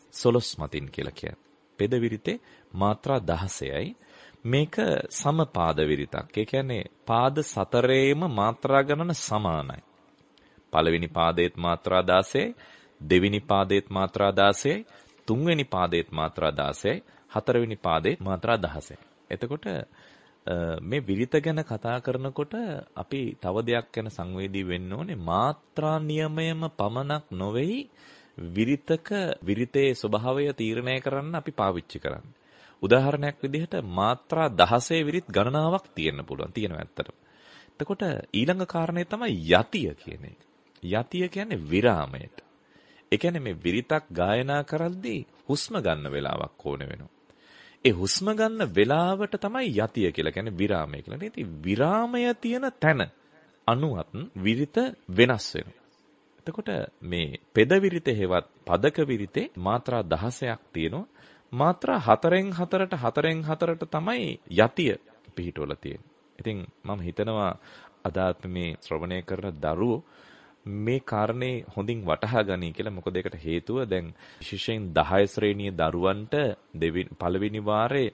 S2: සොළොස් මතින් කියලා කියන්නේ. පෙද විරිතේ මාත්‍රා දහසයයි. මේක සමපාද විරිතක්. ඒ කියන්නේ පාද සතරේම මාත්‍රා ගණන සමානයි. පළවෙනි පාදයේත් මාත්‍රා දාසයයි, දෙවෙනි පාදයේත් මාත්‍රා දාසයයි, තුන්වෙනි පාදයේත් මාත්‍රා දාසයයි, හතරවෙනි පාදයේත් මාත්‍රා දහසයි. එතකොට මේ විරිත ගැන කතා කරනකොට අපි තව දෙයක් ගැන සංවේදී වෙන්න ඕනේ. මාත්‍රා නියමයම පමණක් නොවේයි විරිතක විරිතේ ස්වභාවය තීරණය කරන්න අපි පාවිච්චි කරන්නේ. උදාහරණයක් විදිහට මාත්‍රා දහසේ විරිත් ගණනාවක් තියෙන්න පුළුවන්. තියෙනවා ඇත්තටම. එතකොට ඊළඟ කාරණේ තමයි යතිය කියන එක. යතිය කියන්නේ විරාමයට. ඒ කියන්නේ මේ විරිතක් ගායනා කරද්දී හුස්ම ගන්න වෙලාවක් ඕන වෙනවා. ඒ හුස්ම ගන්න වෙලාවට තමයි යතිය කියලා කියන්නේ විරාමය කියලා. ඉතින් විරාමය තියෙන තැන අනුවත් විරිත වෙනස් වෙනවා. එතකොට මේ පෙද විරිතේ හේවත් පදක විරිතේ මාත්‍රා දහසයක් තියෙනවා. මාත්‍රා හතරෙන් හතරට හතරෙන් හතරට තමයි යතිය පිහිටවලා තියෙන්නේ. ඉතින් මම හිතනවා අද මේ ශ්‍රවණය කරන දරුවෝ මේ කාරණේ හොඳින් වටහා ගනී කියලා. මොකද ඒකට හේතුව දැන් විශේෂයෙන් දහය ශ්‍රේණියේ දරුවන්ට දෙවෙනි පළවෙනි වාරේ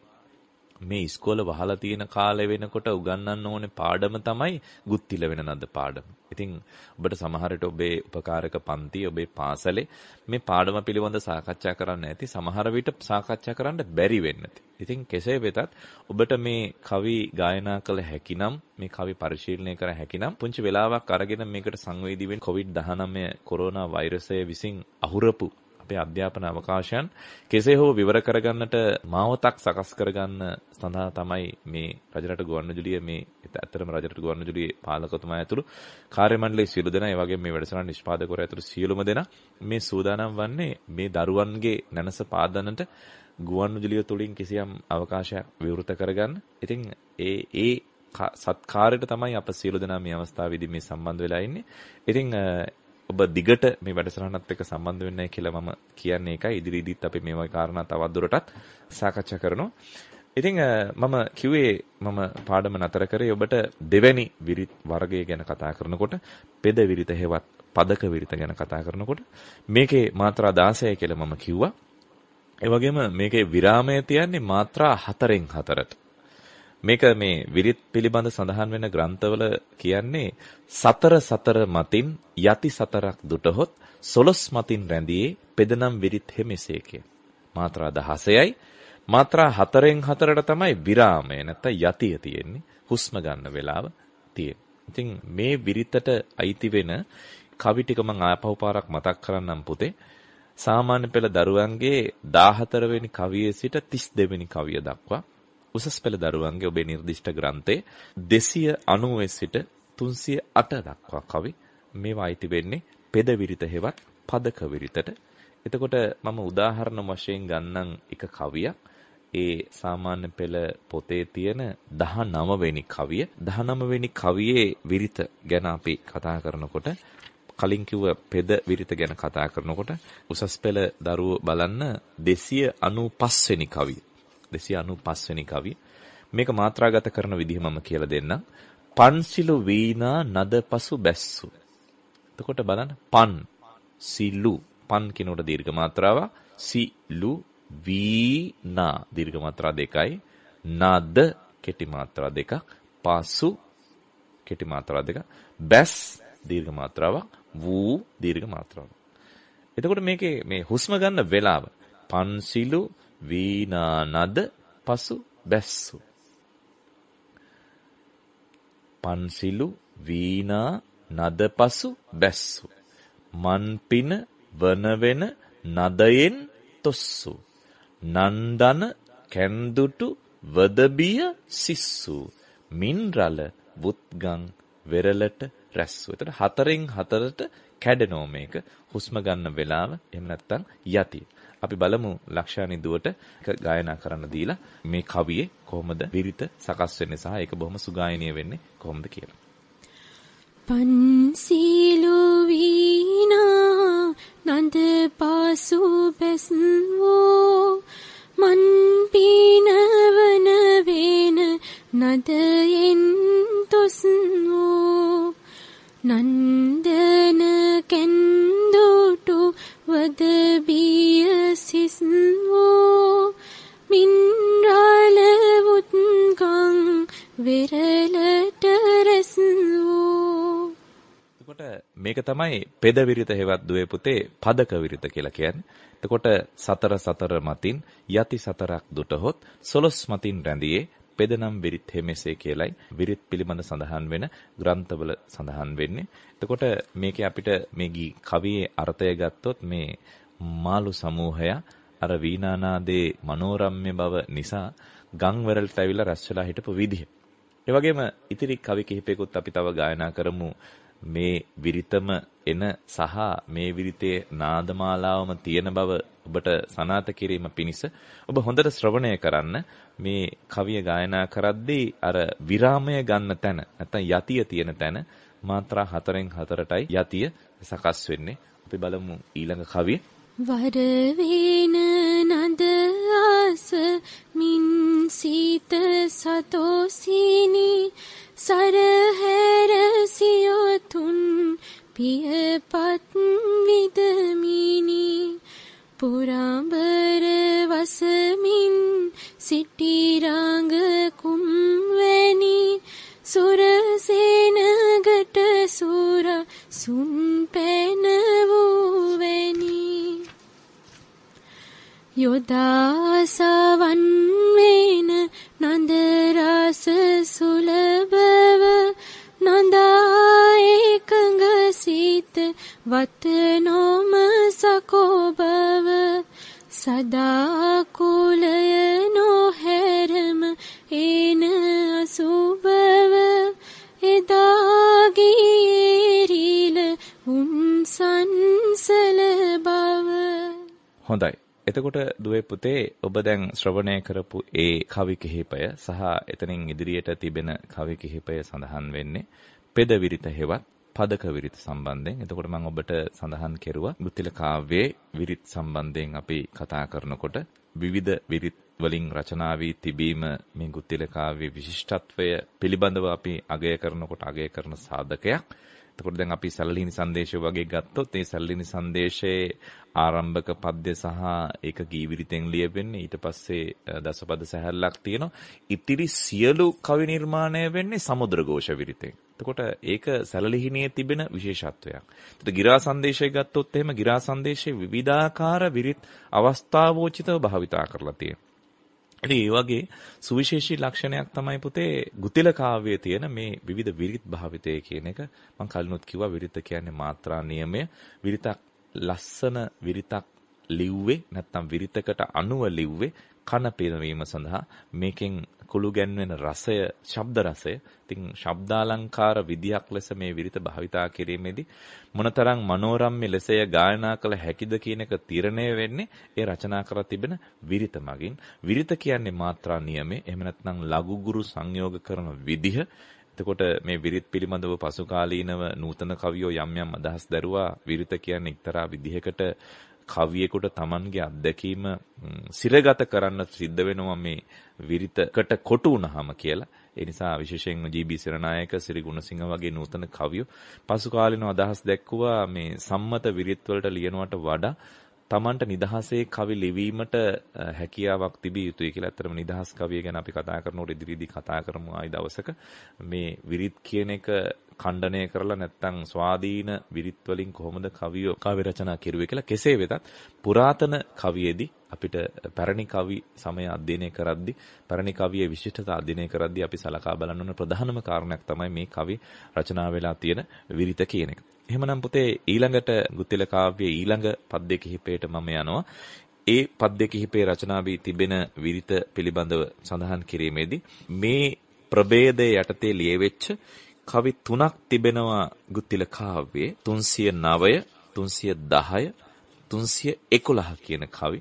S2: මේ ඉස්කෝලේ වහලා තියෙන කාලේ වෙනකොට උගන්වන්න ඕනේ පාඩම තමයි ගුත්තිල වෙන නද පාඩම. ඉතින් ඔබට සමහර විට ඔබේ උපකාරක පන්ති ඔබේ පාසලේ මේ පාඩම පිළිබඳ සාකච්ඡා කරන්න ඇති. සමහර විට සාකච්ඡා කරන්න බැරි වෙන්න ඇති. ඉතින් කෙසේ වෙතත් ඔබට මේ කවි ගායනා කළ හැකිනම් මේ කවි පරිශීලනය කර හැකිනම් පුංචි වෙලාවක් අරගෙන මේකට සංවේදී වෙන්න කොවිඩ් දහනවය කොරෝනා වෛරසය විසින් අහුරපු අපේ අධ්‍යාපන අවකාශයන් කෙසේ හෝ විවර කරගන්නට මාවතක් සකස් කරගන්න සඳහා තමයි මේ රජරට ගුවන්විදුලිය මේ ඇත්තටම රජරට ගුවන්විදුලියේ පාලකතුමා ඇතුළු කාර්ය මණ්ඩලයේ සියලු දෙනා ඒ වගේම මේ වැඩසටහන නිෂ්පාදකවරු ඇතුළු සියලුම දෙනා මේ සූදානම් වන්නේ මේ දරුවන්ගේ නැනස පාදන්නට ගුවන්විදුලිය තුලින් කිසියම් අවකාශයක් විවෘත කරගන්න. ඉතින් ඒ ඒ සත්කාරයට තමයි අප සියලු දෙනා මේ අවස්ථාවේදී මේ සම්බන්ධ වෙලා ඉන්නේ. ඉතින් ඔබ දිගට මේ වැඩසටහනත් එක්ක සම්බන්ධ වෙන්නයි කියලා මම කියන්නේ ඒකයි. ඉදිරියේදීත් අපි මේ වගේ කාරණා තවත් දුරටත් සාකච්ඡා කරනවා. ඉතින් මම කිව්වේ මම පාඩම නතර කරේ ඔබට දෙවැනි විරිත් වර්ගය ගැන කතා කරනකොට පෙද විරිත හේවත් පදක විරිත ගැන කතා කරනකොට මේකේ මාත්‍රා දාසයයි කියලා මම කිව්වා. ඒ වගේම මේකේ විරාමය තියන්නේ මාත්‍රා හතරෙන් හතරට. මේක මේ විරිත් පිළිබඳ සඳහන් වෙන ග්‍රන්ථවල කියන්නේ සතර සතර මතින් යති සතරක් දුටහොත් සොළොස් මතින් රැඳියේ පෙදනම් විරිත් හිමිසේ කිය. මාත්‍රා දහසයයි මාත්‍රා හතරෙන් හතරට තමයි විරාමය නැත්නම් යතිය තියෙන්නේ. හුස්ම ගන්න වෙලාව තියෙන්නේ. ඉතින් මේ විරිතට අයිති වෙන කවි ටික මම ආපහු පාරක් මතක් කරන්නම් පුතේ. සාමාන්‍ය පෙළ දරුවන්ගේ දාහතර වෙනි කවියේ සිට තිස් දෙවෙනි කවිය දක්වා උසස් පෙළ දරුවන්ගේ ඔබේ නිර්දිෂ්ට ග්‍රන්ථයේ දෙසිය අනූව සිට තුන්සිය අට දක්වා කවි මේවා අයිති වෙන්නේ පෙද විරිත හේවත් පදක විරිතට. එතකොට මම උදාහරණ වශයෙන් ගන්නම් එක කවියක්. ඒ සාමාන්‍ය පෙළ පොතේ තියෙන දහනව වෙනි කවිය. දහනව වෙනි කවියේ විරිත ගැන අපි කතා කරනකොට කලින් කිව්ව පෙද විරිත ගැන කතා කරනකොට උසස් පෙළ දරුවෝ බලන්න දෙසිය අනූපස් වෙනි කවිය. දෙසිය අනූපස් වෙනි කවිය. මේක මාත්‍රාගත කරන විදිහ මම කියලා දෙන්නම්. පන්සිලු වීණා නද පසු බැස්සු. එතකොට බලන්න පන් සිලු පන් කිනෝට දීර්ඝ මාත්‍රාවක් සිලු වීණා දීර්ඝ මාත්‍රා දෙකයි නද කෙටි මාත්‍රා දෙකක් පසු කෙටි මාත්‍රා දෙකක් බැස් දීර්ඝ මාත්‍රාවක් වූ දීර්ඝ මාත්‍රාවක්. එතකොට මේකේ මේ හුස්ම ගන්න වෙලාව පන්සිලු වීණා නද පසු බැස්සු. පන්සිලු වීණා නද පසු බැස්සු. මන්පින වන වෙන නදයෙන් තොස්සු. නන්දන කැන්දුටු වදබිය සිස්සු. මින්රල වුත්ගං වෙරළට රැස්සු. එතන හතරෙන් හතරට කැඩෙනෝ මේක හුස්ම ගන්න වෙලාව. එහෙම නැත්නම් යතිය. අපි බලමු ලක්ෂානි දුවට ගායනා කරන්න දීලා මේ කවියේ කොහොමද විරිත සකස් වෙන්නේ සහ ඒක බොහොම සුගායනීය වෙන්නේ කොහොමද කියලා.
S3: පන්සිලු වීණා නන්ද පාසු බැස්වෝ මන් පිනවන වේන නදයෙන් තොස්වෝ නන්දන කැන්දුටු වද බිය සිස් පැස්වෝ මින්රාලවුත්කං වෙරලට රැස්වෝ.
S2: එතකොට මේක තමයි පෙද විරිත හෙවත් දුවේ පුතේ පදක විරිත කියලා කියන්නේ. එතකොට සතර සතර මතින් යති සතරක් දුටහොත් සොළොස් මතින් රැඳියේ පෙදනම් විරිත් හෙමෙසේ කියලයි විරිත් පිළිබඳ සඳහන් වෙන ග්‍රන්ථවල සඳහන් වෙන්නේ. එතකොට මේකේ අපිට මේ කවියේ අර්ථය ගත්තොත් මේ මාළු සමූහය අර වීණානාදේ මනෝරම්‍ය බව නිසා ගම් වලට ඇවිල්ලා රැස් වෙලා හිටපු විදිහ. ඒ වගේම ඉතිරි කවි කිහිපයකුත් අපි තව ගායනා කරමු. මේ විරිතම එන සහ මේ විරිතේ නාදමාලාවම තියෙන බව ඔබට සනාත කිරීම පිණිස ඔබ හොඳට ශ්‍රවණය කරන්න. මේ කවිය ගායනා කරද්දී අර විරාමය ගන්න තැන නැත්නම් යතිය තියෙන තැන මාත්‍රා හතරෙන් හතරටයි යතිය සකස් වෙන්නේ. අපි බලමු ඊළඟ කවිය.
S3: වරවේන නද ආස මින් සීත සතෝසිනි සරහැරසියොතුන් පියපත් විදමිනි පුරාඹර වසමින් සිටිරාංග කුම්වැනි සුරසේනගට සුර සුන් පැනවූවැනි යොදාසවන් වේන නන්දරස සුලභව නන්දා ඒකඟ සිත වත නොම සකෝබව සදා කුලය නොහැරම ඒන අසුභව එදාගීරිල උන් සංසල බව.
S2: හොඳයි. එතකොට දුවේ පුතේ ඔබ දැන් ශ්‍රවණය කරපු ඒ කවි කිහිපය සහ එතනින් ඉදිරියට තිබෙන කවි කිහිපය සඳහන් වෙන්නේ පෙද විරිත හෙවත් පදක විරිත සම්බන්ධයෙන්. එතකොට මම ඔබට සඳහන් කෙරුවා ගුත්තිල කාව්‍යයේ විරිත් සම්බන්ධයෙන් අපි කතා කරනකොට විවිධ විරිත් වලින් රචනා වී තිබීම මේ ගුත්තිල කාව්‍යයේ විශිෂ්ටත්වය පිළිබඳව අපි අගය කරනකොට අගය කරන සාධකයක්. එතකොට දැන් අපි සැලලිහිණි සංදේශය වගේ ගත්තොත් ඒ සැලලිහිණි සංදේශයේ ආරම්භක පද්‍ය සහ ඒක ගීවිරිතෙන් ලියවෙන්නේ ඊට පස්සේ දසපද සැහැල්ලක් තියෙනවා. ඉතිරි සියලු කවි නිර්මාණය වෙන්නේ සමුද්‍රඝෝෂ විරිතෙන්. එතකොට ඒක සැලලිහිණියේ තිබෙන විශේෂත්වයක්. එතකොට ගිරා සංදේශය ගත්තොත් එහෙම ගිරා සංදේශයේ විවිධාකාර විරිත් අවස්ථාවෝචිතව භාවිතා කරලා තියෙනවා. ඉතින් ඒ වගේ සුවිශේෂී ලක්ෂණයක් තමයි පුතේ ගුතිල කාව්‍යයේ තියෙන මේ විවිධ විරිත් භාවිතය කියන එක. මම කලිනුත් කිව්වා විරිත කියන්නේ මාත්‍රා නියමය. විරිතක් ලස්සන විරිතක් ලිව්වේ නැත්නම් විරිතකට අනුව ලිව්වේ කන පෙනවීම සඳහා මේකෙන් කුළු ගැන්වෙන රසය, ශබ්ද රසය. ඉතින් ශබ්දාලංකාර විදියක් ලෙස මේ විරිත භාවිතා කිරීමේදී මොනතරම් මනෝරම්‍ය ලෙසය ගායනා කළ හැකිද කියන එක තීරණය වෙන්නේ ඒ රචනා කර තිබෙන විරිත මගින්. විරිත කියන්නේ මාත්‍රා නියමේ. එහෙම නැත්නම් ලඝු ගුරු සංයෝග කරන විදිහ. එතකොට මේ විරිත් පිළිබඳව පසු කාලීනව නූතන කවියෝ යම් යම් අදහස් දරුවා විරිත කියන්නේ එක්තරා විදිහකට කවියෙකුට Tamanගේ අත්දැකීම සිරගත කරන්න සිද්ධ වෙනවා මේ විරිතකට කොටු වුණාම කියලා. ඒ නිසා විශේෂයෙන්ම ජී.බී. සිරනායක, සිරි ගුණසිංහ වගේ නූතන කවියෝ පසු කාලීනව අදහස් දැක්වුවා මේ සම්මත විරිත් වලට ලියනවට වඩා තමන්ට නිදහසේ කවි ලිවීමට හැකියාවක් තිබිය යුතුයි කියලා. අත්‍තරම නිදහස් කවිය ගැන අපි කතා කරනකොට ඉදිරියේදී කතා කරමු ආයි දවසක. මේ විරිත් කියන එක ඛණ්ඩණය කරලා නැත්නම් ස්වාධීන විරිත් වලින් කොහොමද කවියෝ කාව්‍ය රචනා කෙරුවේ කියලා. කෙසේ වෙතත් පුරාතන කවියේදී අපිට පැරණි කවි සමය අධ්‍යයනය කරද්දී පැරණි කවියේ විශිෂ්ටතා අධ්‍යයනය කරද්දී අපි සලකා බලන්න ඕන ප්‍රධානම කාරණයක් තමයි මේ කවි රචනා වෙලා තියෙන විරිත කියන එක. එහෙමනම් පුතේ ඊළඟට ගුත්තිල කාව්‍යයේ ඊළඟ පද්‍ය කිහිපයට මම යනවා. ඒ පද්‍ය කිහිපේ රචනා වී තිබෙන විරිත පිළිබඳව සඳහන් කිරීමේදී මේ ප්‍රභේදයේ යටතේ ලියවෙච්ච කවි තුනක් තිබෙනවා ගුත්තිල කාව්‍යයේ. තුන්සිය නවය, තුන්සිය දහය, තුන්සිය එකොළහ කියන කවි.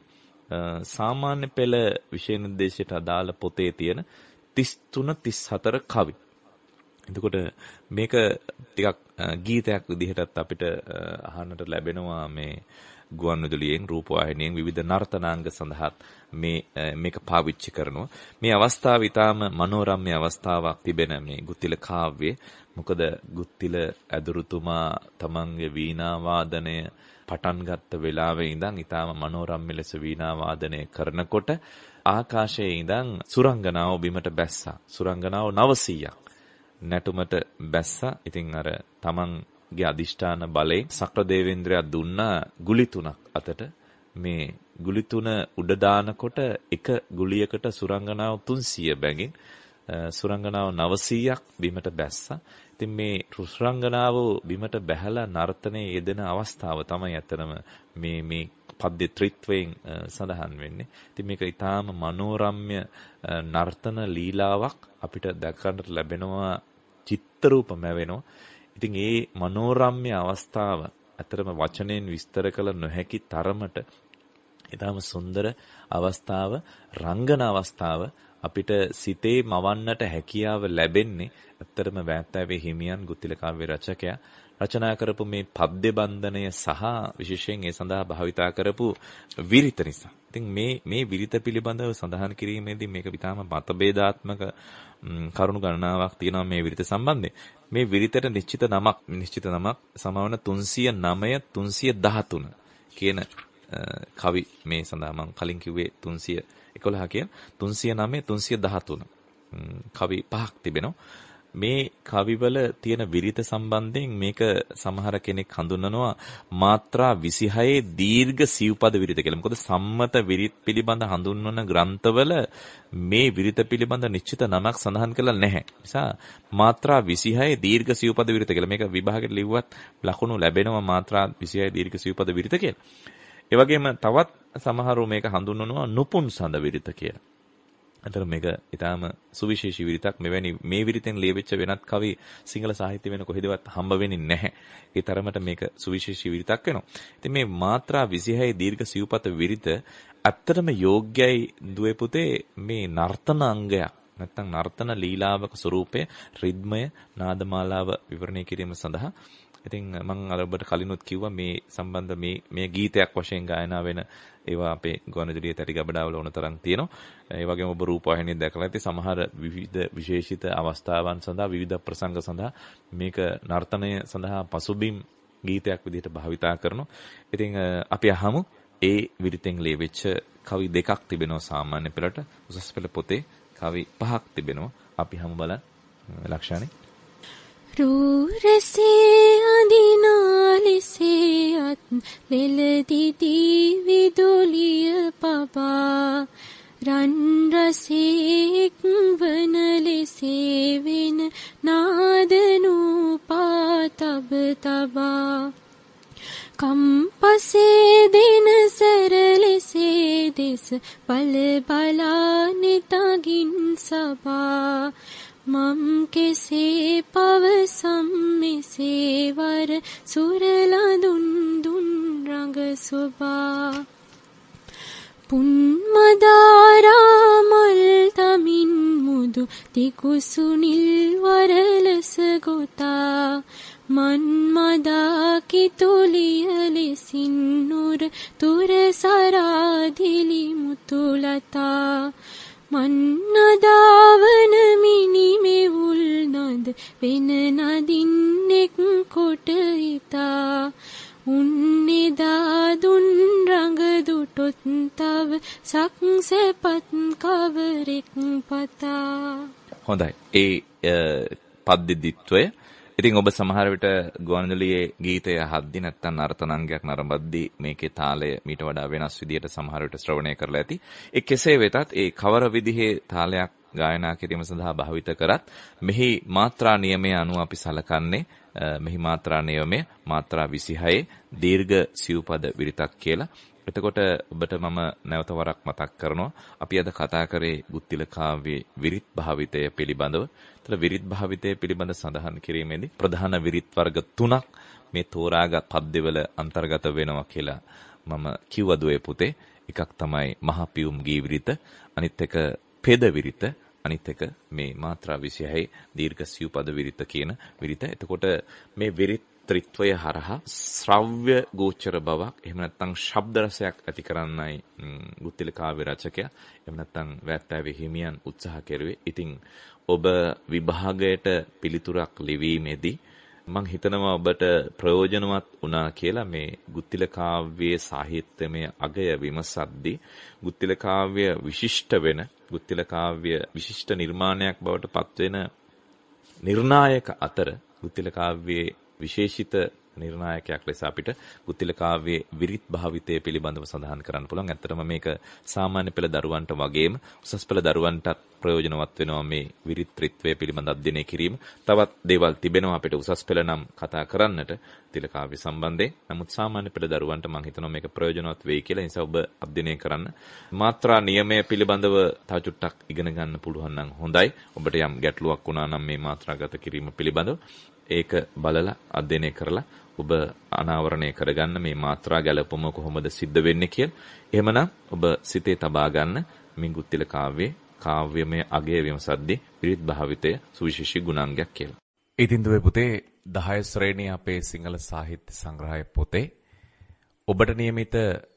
S2: සාමාන්‍ය පෙළ විෂය නිර්දේශයට අදාළ පොතේ තියෙන තිස් තුන තිස් හතර කවි. එතකොට මේක ටිකක් ගීතයක් විදිහටත් අපිට අහන්නට ලැබෙනවා මේ ගුවන්විදුලියෙන්, රූපවාහිනියෙන් විවිධ නර්තනාංග සඳහා මේ මේක පාවිච්චි කරනවා. මේ අවස්ථාව ඊටාම මනෝරම්‍ය අවස්ථාවක් තිබෙන මේ ගුත්තිල කාව්‍යයේ. මොකද ගුත්තිල ඇදුරුතුමා තමන්ගේ වීණා වාදනය පටන් ගත්ත වෙලාවේ ඉඳන් ඊටාම මනෝරම්‍ය ලෙස වීණා වාදනය කරනකොට ආකාශයේ ඉඳන් සුරංගනාව බිමට බැස්සා. සුරංගනාව නවසීයක් නැටුමට බැස්සා. ඉතින් අර තමන්ගේ අදිෂ්ඨාන බලයෙන් සක්‍ර දේවේන්ද්‍රයා දුන්නා ගුලි තුනක් අතට. මේ ගුලි තුන උඩ දානකොට එක ගුලියකට සුරංගනාව තුන්සිය බැගින් සුරංගනාව නවසීයක් බිමට බැස්සා. ඉතින් මේ සුරංගනාව බිමට බැහැලා නර්තනයේ යෙදෙන අවස්ථාව තමයි අතරම මේ මේ පද්‍ය ත්‍රිත්වයෙන් සඳහන් වෙන්නේ. ඉතින් මේක ඊටාම මනෝරම්‍ය නර්තන ලීලාවක් අපිට දැකගන්නට ලැබෙනවා, චිත්‍ර රූපම වෙනවා. ඉතින් ඒ මනෝරම්‍ය අවස්ථාව අතරම වචනෙන් විස්තර කළ නොහැකි තරමට ඊටාම සුන්දර අවස්ථාව, රංගන අවස්ථාව අපිට සිතේ මවන්නට හැකියාව ලැබෙන්නේ ඇත්තටම වැත්තෑවේ හිමියන් ගුත්තිල කාව්‍ය රචකයා රචනා කරපු මේ පද්‍ය බන්ධනය සහ විශේෂයෙන් ඒ සඳහා භාවිතා කරපු විරිත නිසා. ඉතින් මේ මේ විරිත පිළිබඳව සඳහන් කිරීමේදී මේක විතාම මතභේදාත්මක කරුණු ගණනාවක් තියෙනවා මේ විරිත සම්බන්ධයෙන්. මේ විරිතට නිශ්චිත නමක් නිශ්චිත නමක් සමවන තුන්සිය නවය තුන්සිය දහතුන කියන කවි මේ සඳහා මම කලින් කිව්වේ තුන්සිය එකොළහ කියන තුන්සිය නවය තුන්සිය දහතුන කවි පහක් තිබෙනවා. මේ කවිවල තියෙන විරිත සම්බන්ධයෙන් මේක සමහර කෙනෙක් හඳුන්වනවා මාත්‍රා විසිහයේ දීර්ඝ සිව්පද විරිත කියලා. මොකද සම්මත විරිත් පිළිබඳ හඳුන්වන ග්‍රන්ථවල මේ විරිත පිළිබඳ නිශ්චිත නමක් සඳහන් කරලා නැහැ. නිසා මාත්‍රා විසිහයේ දීර්ඝ සිව්පද විරිත කියලා මේක විභාගයට ලිව්වත් ලකුණු ලැබෙනවා මාත්‍රා විසිහයේ දීර්ඝ සිව්පද විරිත කියලා. ඒ වගේම තවත් සමහරව මේක හඳුන්වනවා නුපුන් සඳ විරිත කියලා. අතර මේක ඊටාම සුවිශේෂී විරිතක්. මෙවැනි මේ විරිතෙන් ලියවිච්ච වෙනත් කවි සිංහල සාහිත්‍ය වෙන කොහෙදවත් හම්බ වෙන්නේ නැහැ. ඒ තරමට මේක සුවිශේෂී විරිතක් වෙනවා. ඉතින් මේ මාත්‍රා විසිහයේ දීර්ඝ සිව්පත විරිත ඇත්තටම යෝග්‍යයි දුවේ පුතේ මේ නර්තන අංගයක්. නැත්නම් නර්තන ලීලාවක ස්වරූපය, රිද්මය, නාදමාලාව විවරණය කිරීම සඳහා. ඉතින් මම අර ඔබට කලිනුත් කිව්වා මේ සම්බන්ධ මේ මේ ගීතයක් වශයෙන් ගායනා වෙන ඒවා අපේ ගුවන්විදුලියේ තැටි ගබඩාවල ඕන තරම් තියෙනවා. ඒ වගේම ඔබ රූපවාහිනියෙන් දැකලා ඇති සමහර විවිධ විශේෂිත අවස්ථාවන් සඳහා විවිධ ප්‍රසංග සඳහා මේක නර්තනය සඳහා පසුබිම් ගීතයක් විදිහට භාවිතා කරනවා. ඉතින් අපි අහමු ඒ විරිතෙන් ලියවිච්ච කවි දෙකක් තිබෙනවා සාමාන්‍ය පෙළට. උසස් පෙළ පොතේ කවි පහක් තිබෙනවා. අපි හමු බලන්න. ලක්ෂානේ
S3: රූරසේ අඳිනාලිසේ අත් ලෙලදිති විදුලිය පබා රන් රසෙක් වන ලෙසේ වෙන නාදනූපා තබ තබා කම්පසේ දෙන සැරලෙසේ දෙස බල බලා නිතගින් සබා මම් කෙසේ පවසම් මෙසේ වර සුරලඳුන් දුන් රඟ සොබා පුන්මදාරා මල් තමින් මුදු තිකුසුනිල් වරලස ගොතා මන්මදා කිතුලිය ලෙසින් නුර තුර සරාදිලි මුතුලතා මන්නදාවන මිනිමෙවුල් නද වෙන නදින්නෙක් කොට හිතා උන්නේදා දුන් රඟ දුටොත් තව සක්සැපත් කවරෙක් පතා.
S2: හොඳයි. ඒ පද්‍ය දිත්වය ඉතින් ඔබ සමහර විට ගුවන්විදුලියේ ගීතය අහද්දි නැත්නම් නර්තනාංගයක් නරඹද්දී මේකේ තාලය මීට වඩා වෙනස් විදියට සමහර විට ශ්‍රවණය කරලා ඇති. ඒ කෙසේ වෙතත් ඒ කවර විදිහේ තාලයක් ගායනා කිරීම සඳහා භාවිත කරත් මෙහි මාත්‍රා නියමය අනුව අපි සලකන්නේ මෙහි මාත්‍රා නියමය මාත්‍රා විසිහයේ දීර්ඝ සිව්පද විරිතක් කියලා. එතකොට ඔබට මම නැවත වරක් මතක් කරනවා අපි අද කතා කරේ ගුත්තිල කාව්‍යයේ විරිත් භාවිතය පිළිබඳව. ඒතර විරිත් භාවිතය පිළිබඳ සඳහන් කිරීමේදී ප්‍රධාන විරිත් වර්ග තුනක් මේ තෝරාගත් පද්‍යවල අන්තර්ගත වෙනවා කියලා මම කිව්වා දුවේ පුතේ. එකක් තමයි මහා පියුම් ගී විරිත, අනිත් එක පෙද විරිත, අනිත් එක මේ මාත්‍රා විසිහයේ දීර්ඝ සිව්පද විරිත කියන විරිත. එතකොට මේ විරිත් ත්‍රිත්වය හරහා ශ්‍රව්‍ය ගෝචර බවක් එහෙම නැත්නම් ශබ්ද රසයක් ඇති කරන්නයි ගුත්තිල කාව්‍ය රචකයා එහෙම නැත්නම් වැත්තෑවේ හිමියන් උත්සාහ කෙරුවේ. ඉතින් ඔබ විභාගයට පිළිතුරක් ලිවීමේදී මම හිතනවා ඔබට ප්‍රයෝජනවත් වුණා කියලා මේ ගුත්තිල කාව්‍යයේ සාහිත්‍යමය අගය විමසද්දී ගුත්තිල කාව්‍ය විශිෂ්ට වෙන ගුත්තිල කාව්‍ය විශිෂ්ට නිර්මාණයක් බවට පත්වෙන නිර්ණායක අතර ගුත්තිල කාව්‍යයේ විශේෂිත නිර්ණායකයක් ලෙස අපිට ගුත්තිල කාව්‍යයේ විරිත් භාවිතය පිළිබඳව සඳහන් කරන්න පුළුවන්. ඇත්තටම මේක සාමාන්‍ය පෙළ දරුවන්ට වගේම උසස් පෙළ දරුවන්ටත් ප්‍රයෝජනවත් වෙනවා මේ විරිත් ත්‍රිත්වය පිළිබඳ අධ්‍යයනය කිරීම. තවත් දේවල් තිබෙනවා අපිට උසස් පෙළ නම් කතා කරන්නට ගුත්තිල කාව්‍ය සම්බන්ධයෙන්. නමුත් සාමාන්‍ය පෙළ දරුවන්ට මම හිතනවා මේක ප්‍රයෝජනවත් වෙයි කියලා. ඒ නිසා ඔබ අධ්‍යයනය කරන්න. මාත්‍රා නියමය පිළිබඳව තව චුට්ටක් ඉගෙන ගන්න පුළුවන් නම් හොඳයි. ඔබට යම් ගැටලුවක් වුණා නම් මේ මාත්‍රාගත කිරීම පිළිබඳව ඒක බලලා අධ්‍යයනය කරලා ඔබ අනාවරණය කරගන්න මේ මාත්‍රා ගැලපුම කොහොමද සිද්ධ වෙන්නේ කියලා. එහෙමනම් ඔබ සිතේ තබා ගන්න මේ ගුත්තිල කාව්‍යයේ කාව්‍යමය අගය විමසද්දී විරිත් භාවිතය සුවිශේෂී ගුණාංගයක් කියලා. ඉතින් දුවේ පුතේ දහය ශ්‍රේණිය අපේ සිංහල සාහිත්‍ය සංග්‍රහය පොතේ ඔබට නියමිත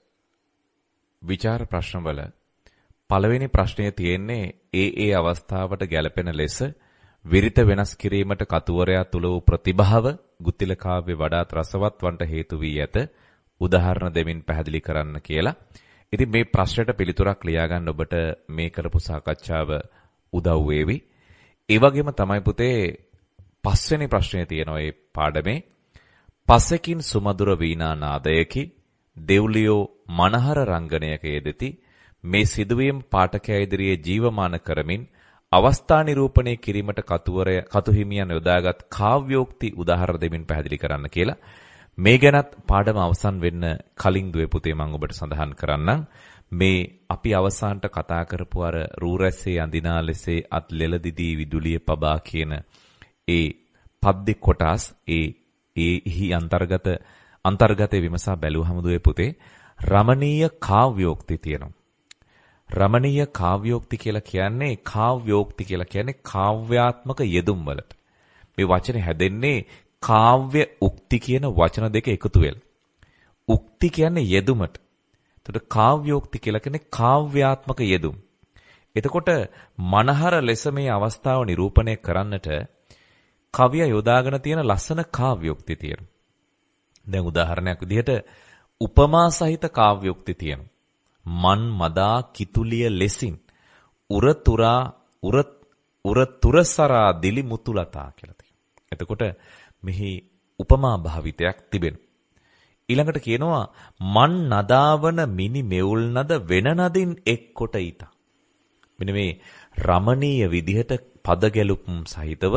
S2: විචාර ප්‍රශ්නවල පළවෙනි ප්‍රශ්නය තියෙන්නේ ඒ ඒ අවස්ථාවට ගැලපෙන ලෙස විරිත වෙනස් කිරීමට කතුවරයා තුල වූ ප්‍රතිභාව ගුත්තිල කාව්‍ය වඩාත් රසවත් වන්ට හේතු වී ඇත. උදාහරණ දෙමින් පැහැදිලි කරන්න කියලා. ඉතින් මේ ප්‍රශ්නයට පිළිතුරක් ලියාගන්න ඔබට මේ කරපු සාකච්ඡාව උදව් වේවි. ඒ වගේම තමයි පුතේ පස්වෙනි ප්‍රශ්නය තියෙනවා මේ පාඩමේ. පසකින් සුමధుර වීණා නාදයකි දෙව්ලියෝ මනහර රංගනයක යෙදෙති. මේ සිදුවීම් පාඨකයා ඉදිරියේ ජීවමාන කරමින් අවස්ථා නිරූපණය කිරීමට කතුවරය කතුහිමියන් යොදාගත් කාව්‍යෝක්ති උදාහරණ දෙමින් පැහැදිලි කරන්න කියලා. මේ ගැනත් පාඩම අවසන් වෙන්න කලින් දුවේ පුතේ මම ඔබට සඳහන් කරන්නම්. මේ අපි අවසානට කතා කරපු අර රූරැස්සේ අඳිනා ලෙසේ අත් ලෙලදිදී විදුලිය පබා කියන ඒ පද්‍ය කොටස් ඒ ඒහි අන්තර්ගත අන්තර්ගතේ විමසා බැලුවහම දුවේ පුතේ රමණීය කාව්‍යෝක්ති තියෙනවා. රමණීය කාව්‍යෝක්ති කියලා කියන්නේ කාව්‍යෝක්ති කියලා කියන්නේ කාව්‍යාත්මක යෙදුම් වලට. මේ වචනේ හැදෙන්නේ කාව්‍ය උක්ති කියන වචන දෙක එකතු වෙලා. උක්ති කියන්නේ යෙදුමට. එතකොට කාව්‍යෝක්ති කියලා කියන්නේ කාව්‍යාත්මක යෙදුම්. එතකොට මනහර ලෙස මේ අවස්ථාව නිරූපණය කරන්නට කවිය යොදාගෙන තියෙන ලස්සන කාව්‍යෝක්ති තියෙනවා. දැන් උදාහරණයක් විදිහට උපමා සහිත කාව්‍යෝක්ති තියෙනවා. මන් මදා කිතුලිය ලෙසින් උරතුරා උර උරතුරසරා දිලි මුතුලතා කියලා තියෙනවා. එතකොට මෙහි උපමා භාවිතයක් තිබෙනවා. ඊළඟට කියනවා මන් නදාවන මිනි මෙවුල් නද වෙන නදින් එක් කොට ඊට. මෙන්න මේ රමණීය විදිහට පද ගැලුම් සහිතව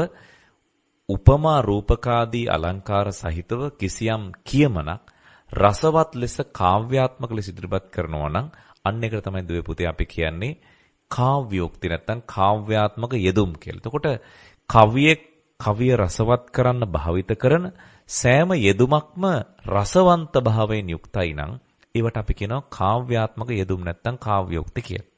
S2: උපමා රූපකාදී අලංකාර සහිතව කිසියම් කියමනක් රසවත් ලෙස කාව්‍යාත්මක ලෙස ඉදිරිපත් කරනවා නම් අන්න එකට තමයි දුවේ පුතේ අපි කියන්නේ කාව්‍යෝක්ති නැත්නම් කාව්‍යාත්මක යෙදුම් කියලා. එතකොට කවියේ කවිය රසවත් කරන්න භාවිත කරන සෑම යෙදුමක්ම රසවන්ත භාවයෙන් යුක්තයි නම් ඒවට අපි කියනවා කාව්‍යාත්මක යෙදුම් නැත්නම් කාව්‍යෝක්ති කියලා.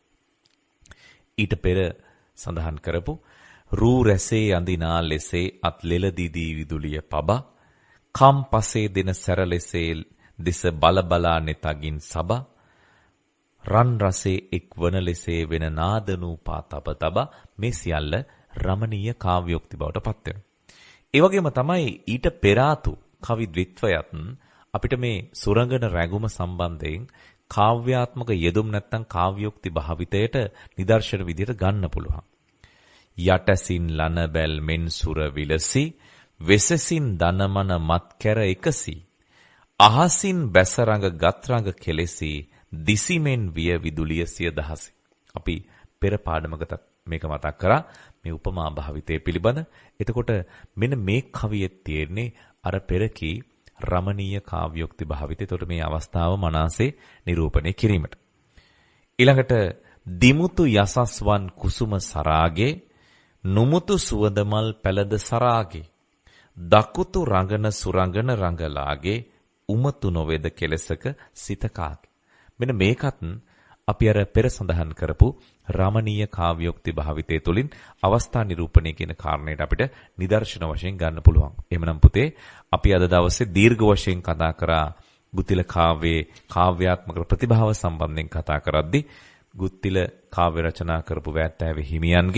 S2: ඊට පෙර සඳහන් කරපු රූ රැසේ අඳිනා ලෙසේ අත් ලෙල දීදී විදුලිය පබා කම් පසේ දෙන සැර ලෙසේ දිස බල බලා නෙතගින් සබා රන් රසේ එක් වන ලෙසේ වෙන නාදනූපා තබ තබා මේ සියල්ල රමණීය කාව්‍යෝක්ති බවට පත් වෙනවා. ඒ වගේම තමයි ඊට පෙර ආතු කවි ද්විත්වයත් අපිට මේ සුරංගන රැඟුම සම්බන්ධයෙන් කාව්‍යාත්මක යෙදුම් නැත්නම් කාව්‍යෝක්ති භාවිතයට නිදර්ශන විදිහට ගන්න පුළුවන්. යටසින් ලන බැල් මෙන් සුර විලසි වෙසසින් දනමන මත් කැර එකසි අහසින් බැසරඟ ගත්රඟ කෙලෙසි දිසිමෙන් විය විදුලිය සිය දහසි. අපි පෙර පාඩමකට මේක මතක් කරා මේ උපමා භාවිතය පිළිබඳ. එතකොට මෙන්න මේ කවියේ තියෙන්නේ අර පෙරකී රමණීය කාව්‍යෝක්ති භාවිතය. එතකොට මේ අවස්ථාව මනසේ නිරූපණය කිරීමට. ඊළඟට දිමුතු යසස්වන් කුසුම සරාගේ නුමුතු සුවඳමල් පැලද සරාගේ දකුතු රඟන සුරඟන රඟලාගේ උමතු නොවේද කෙලසක සිතකාගේ. මෙන්න මේකත් අපි අර පෙර සඳහන් කරපු රමණීය කාව්‍යෝක්ති භාවිතය තුළින් අවස්ථා නිරූපණය කියන කාරණයට අපිට නිදර්ශන වශයෙන් ගන්න පුළුවන්. එහෙමනම් පුතේ අපි අද දවසේ දීර්ඝ වශයෙන් කතා කරා ගුත්තිල කාව්‍යයේ කාව්‍යාත්මක ප්‍රතිභාව සම්බන්ධයෙන් කතා කරද්දී ගුත්තිල කාව්‍ය රචනා කරපු වැත්තෑවේ හිමියන්ගේ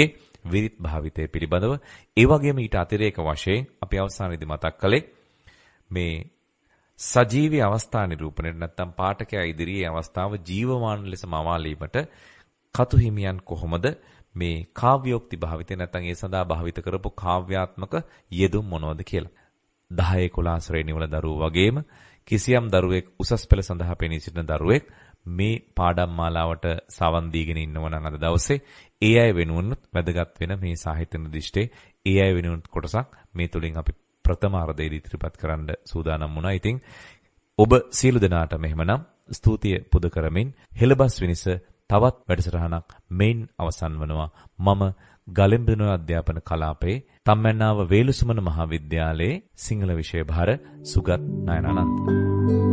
S2: විරිත් භාවිතය පිළිබඳව ඒ වගේම ඊට අතිරේක වශයෙන් අපි අවසානයේදී මතක් කළේ මේ සජීවී අවස්ථා නිරූපණයට නැත්නම් පාඨකයා ඉදිරියේ අවස්ථාව ජීවමාන ලෙස මවාලීමට කතු හිමියන් කොහොමද මේ කාව්‍යෝක්ති භාවිතය නැත්නම් ඒ සඳහා භාවිත කරපු කාව්‍යාත්මක යෙදුම් මොනවද කියලා. දහ එකොළහ ශ්‍රේණිවල දරුවෝ වගේම කිසියම් දරුවෙක් උසස් පෙළ සඳහා පෙනී සිටින දරුවෙක් මේ පාඩම් මාලාවට සවන් දීගෙන ඉන්නව නම් අද දවසේ ඒ අය වෙනුවෙන් වැදගත් වෙන මේ සාහිත්‍ය නිර්දිෂ්ටේ ඒ අය වෙනුවෙන් කොටසක් මේ තුලින් අපි ප්‍රථම අර්ධයේදී ඉදිරිපත් කරන්න සූදානම් වුණා. ඉතින් ඔබ සියලු දෙනාටම එහෙමනම් ස්තුතිය පුද කරමින් හෙළබස් විනිස තවත් වැඩසටහනක් මෙයින් අවසන් වනවා. මම ගලෙම්බිනුව අධ්‍යාපන කලාපයේ තම්මැන්නාව වේලුසුමන මහාවිද්‍යාලයේ සිංහල විෂය භාර සුගත් නයනානන්ද.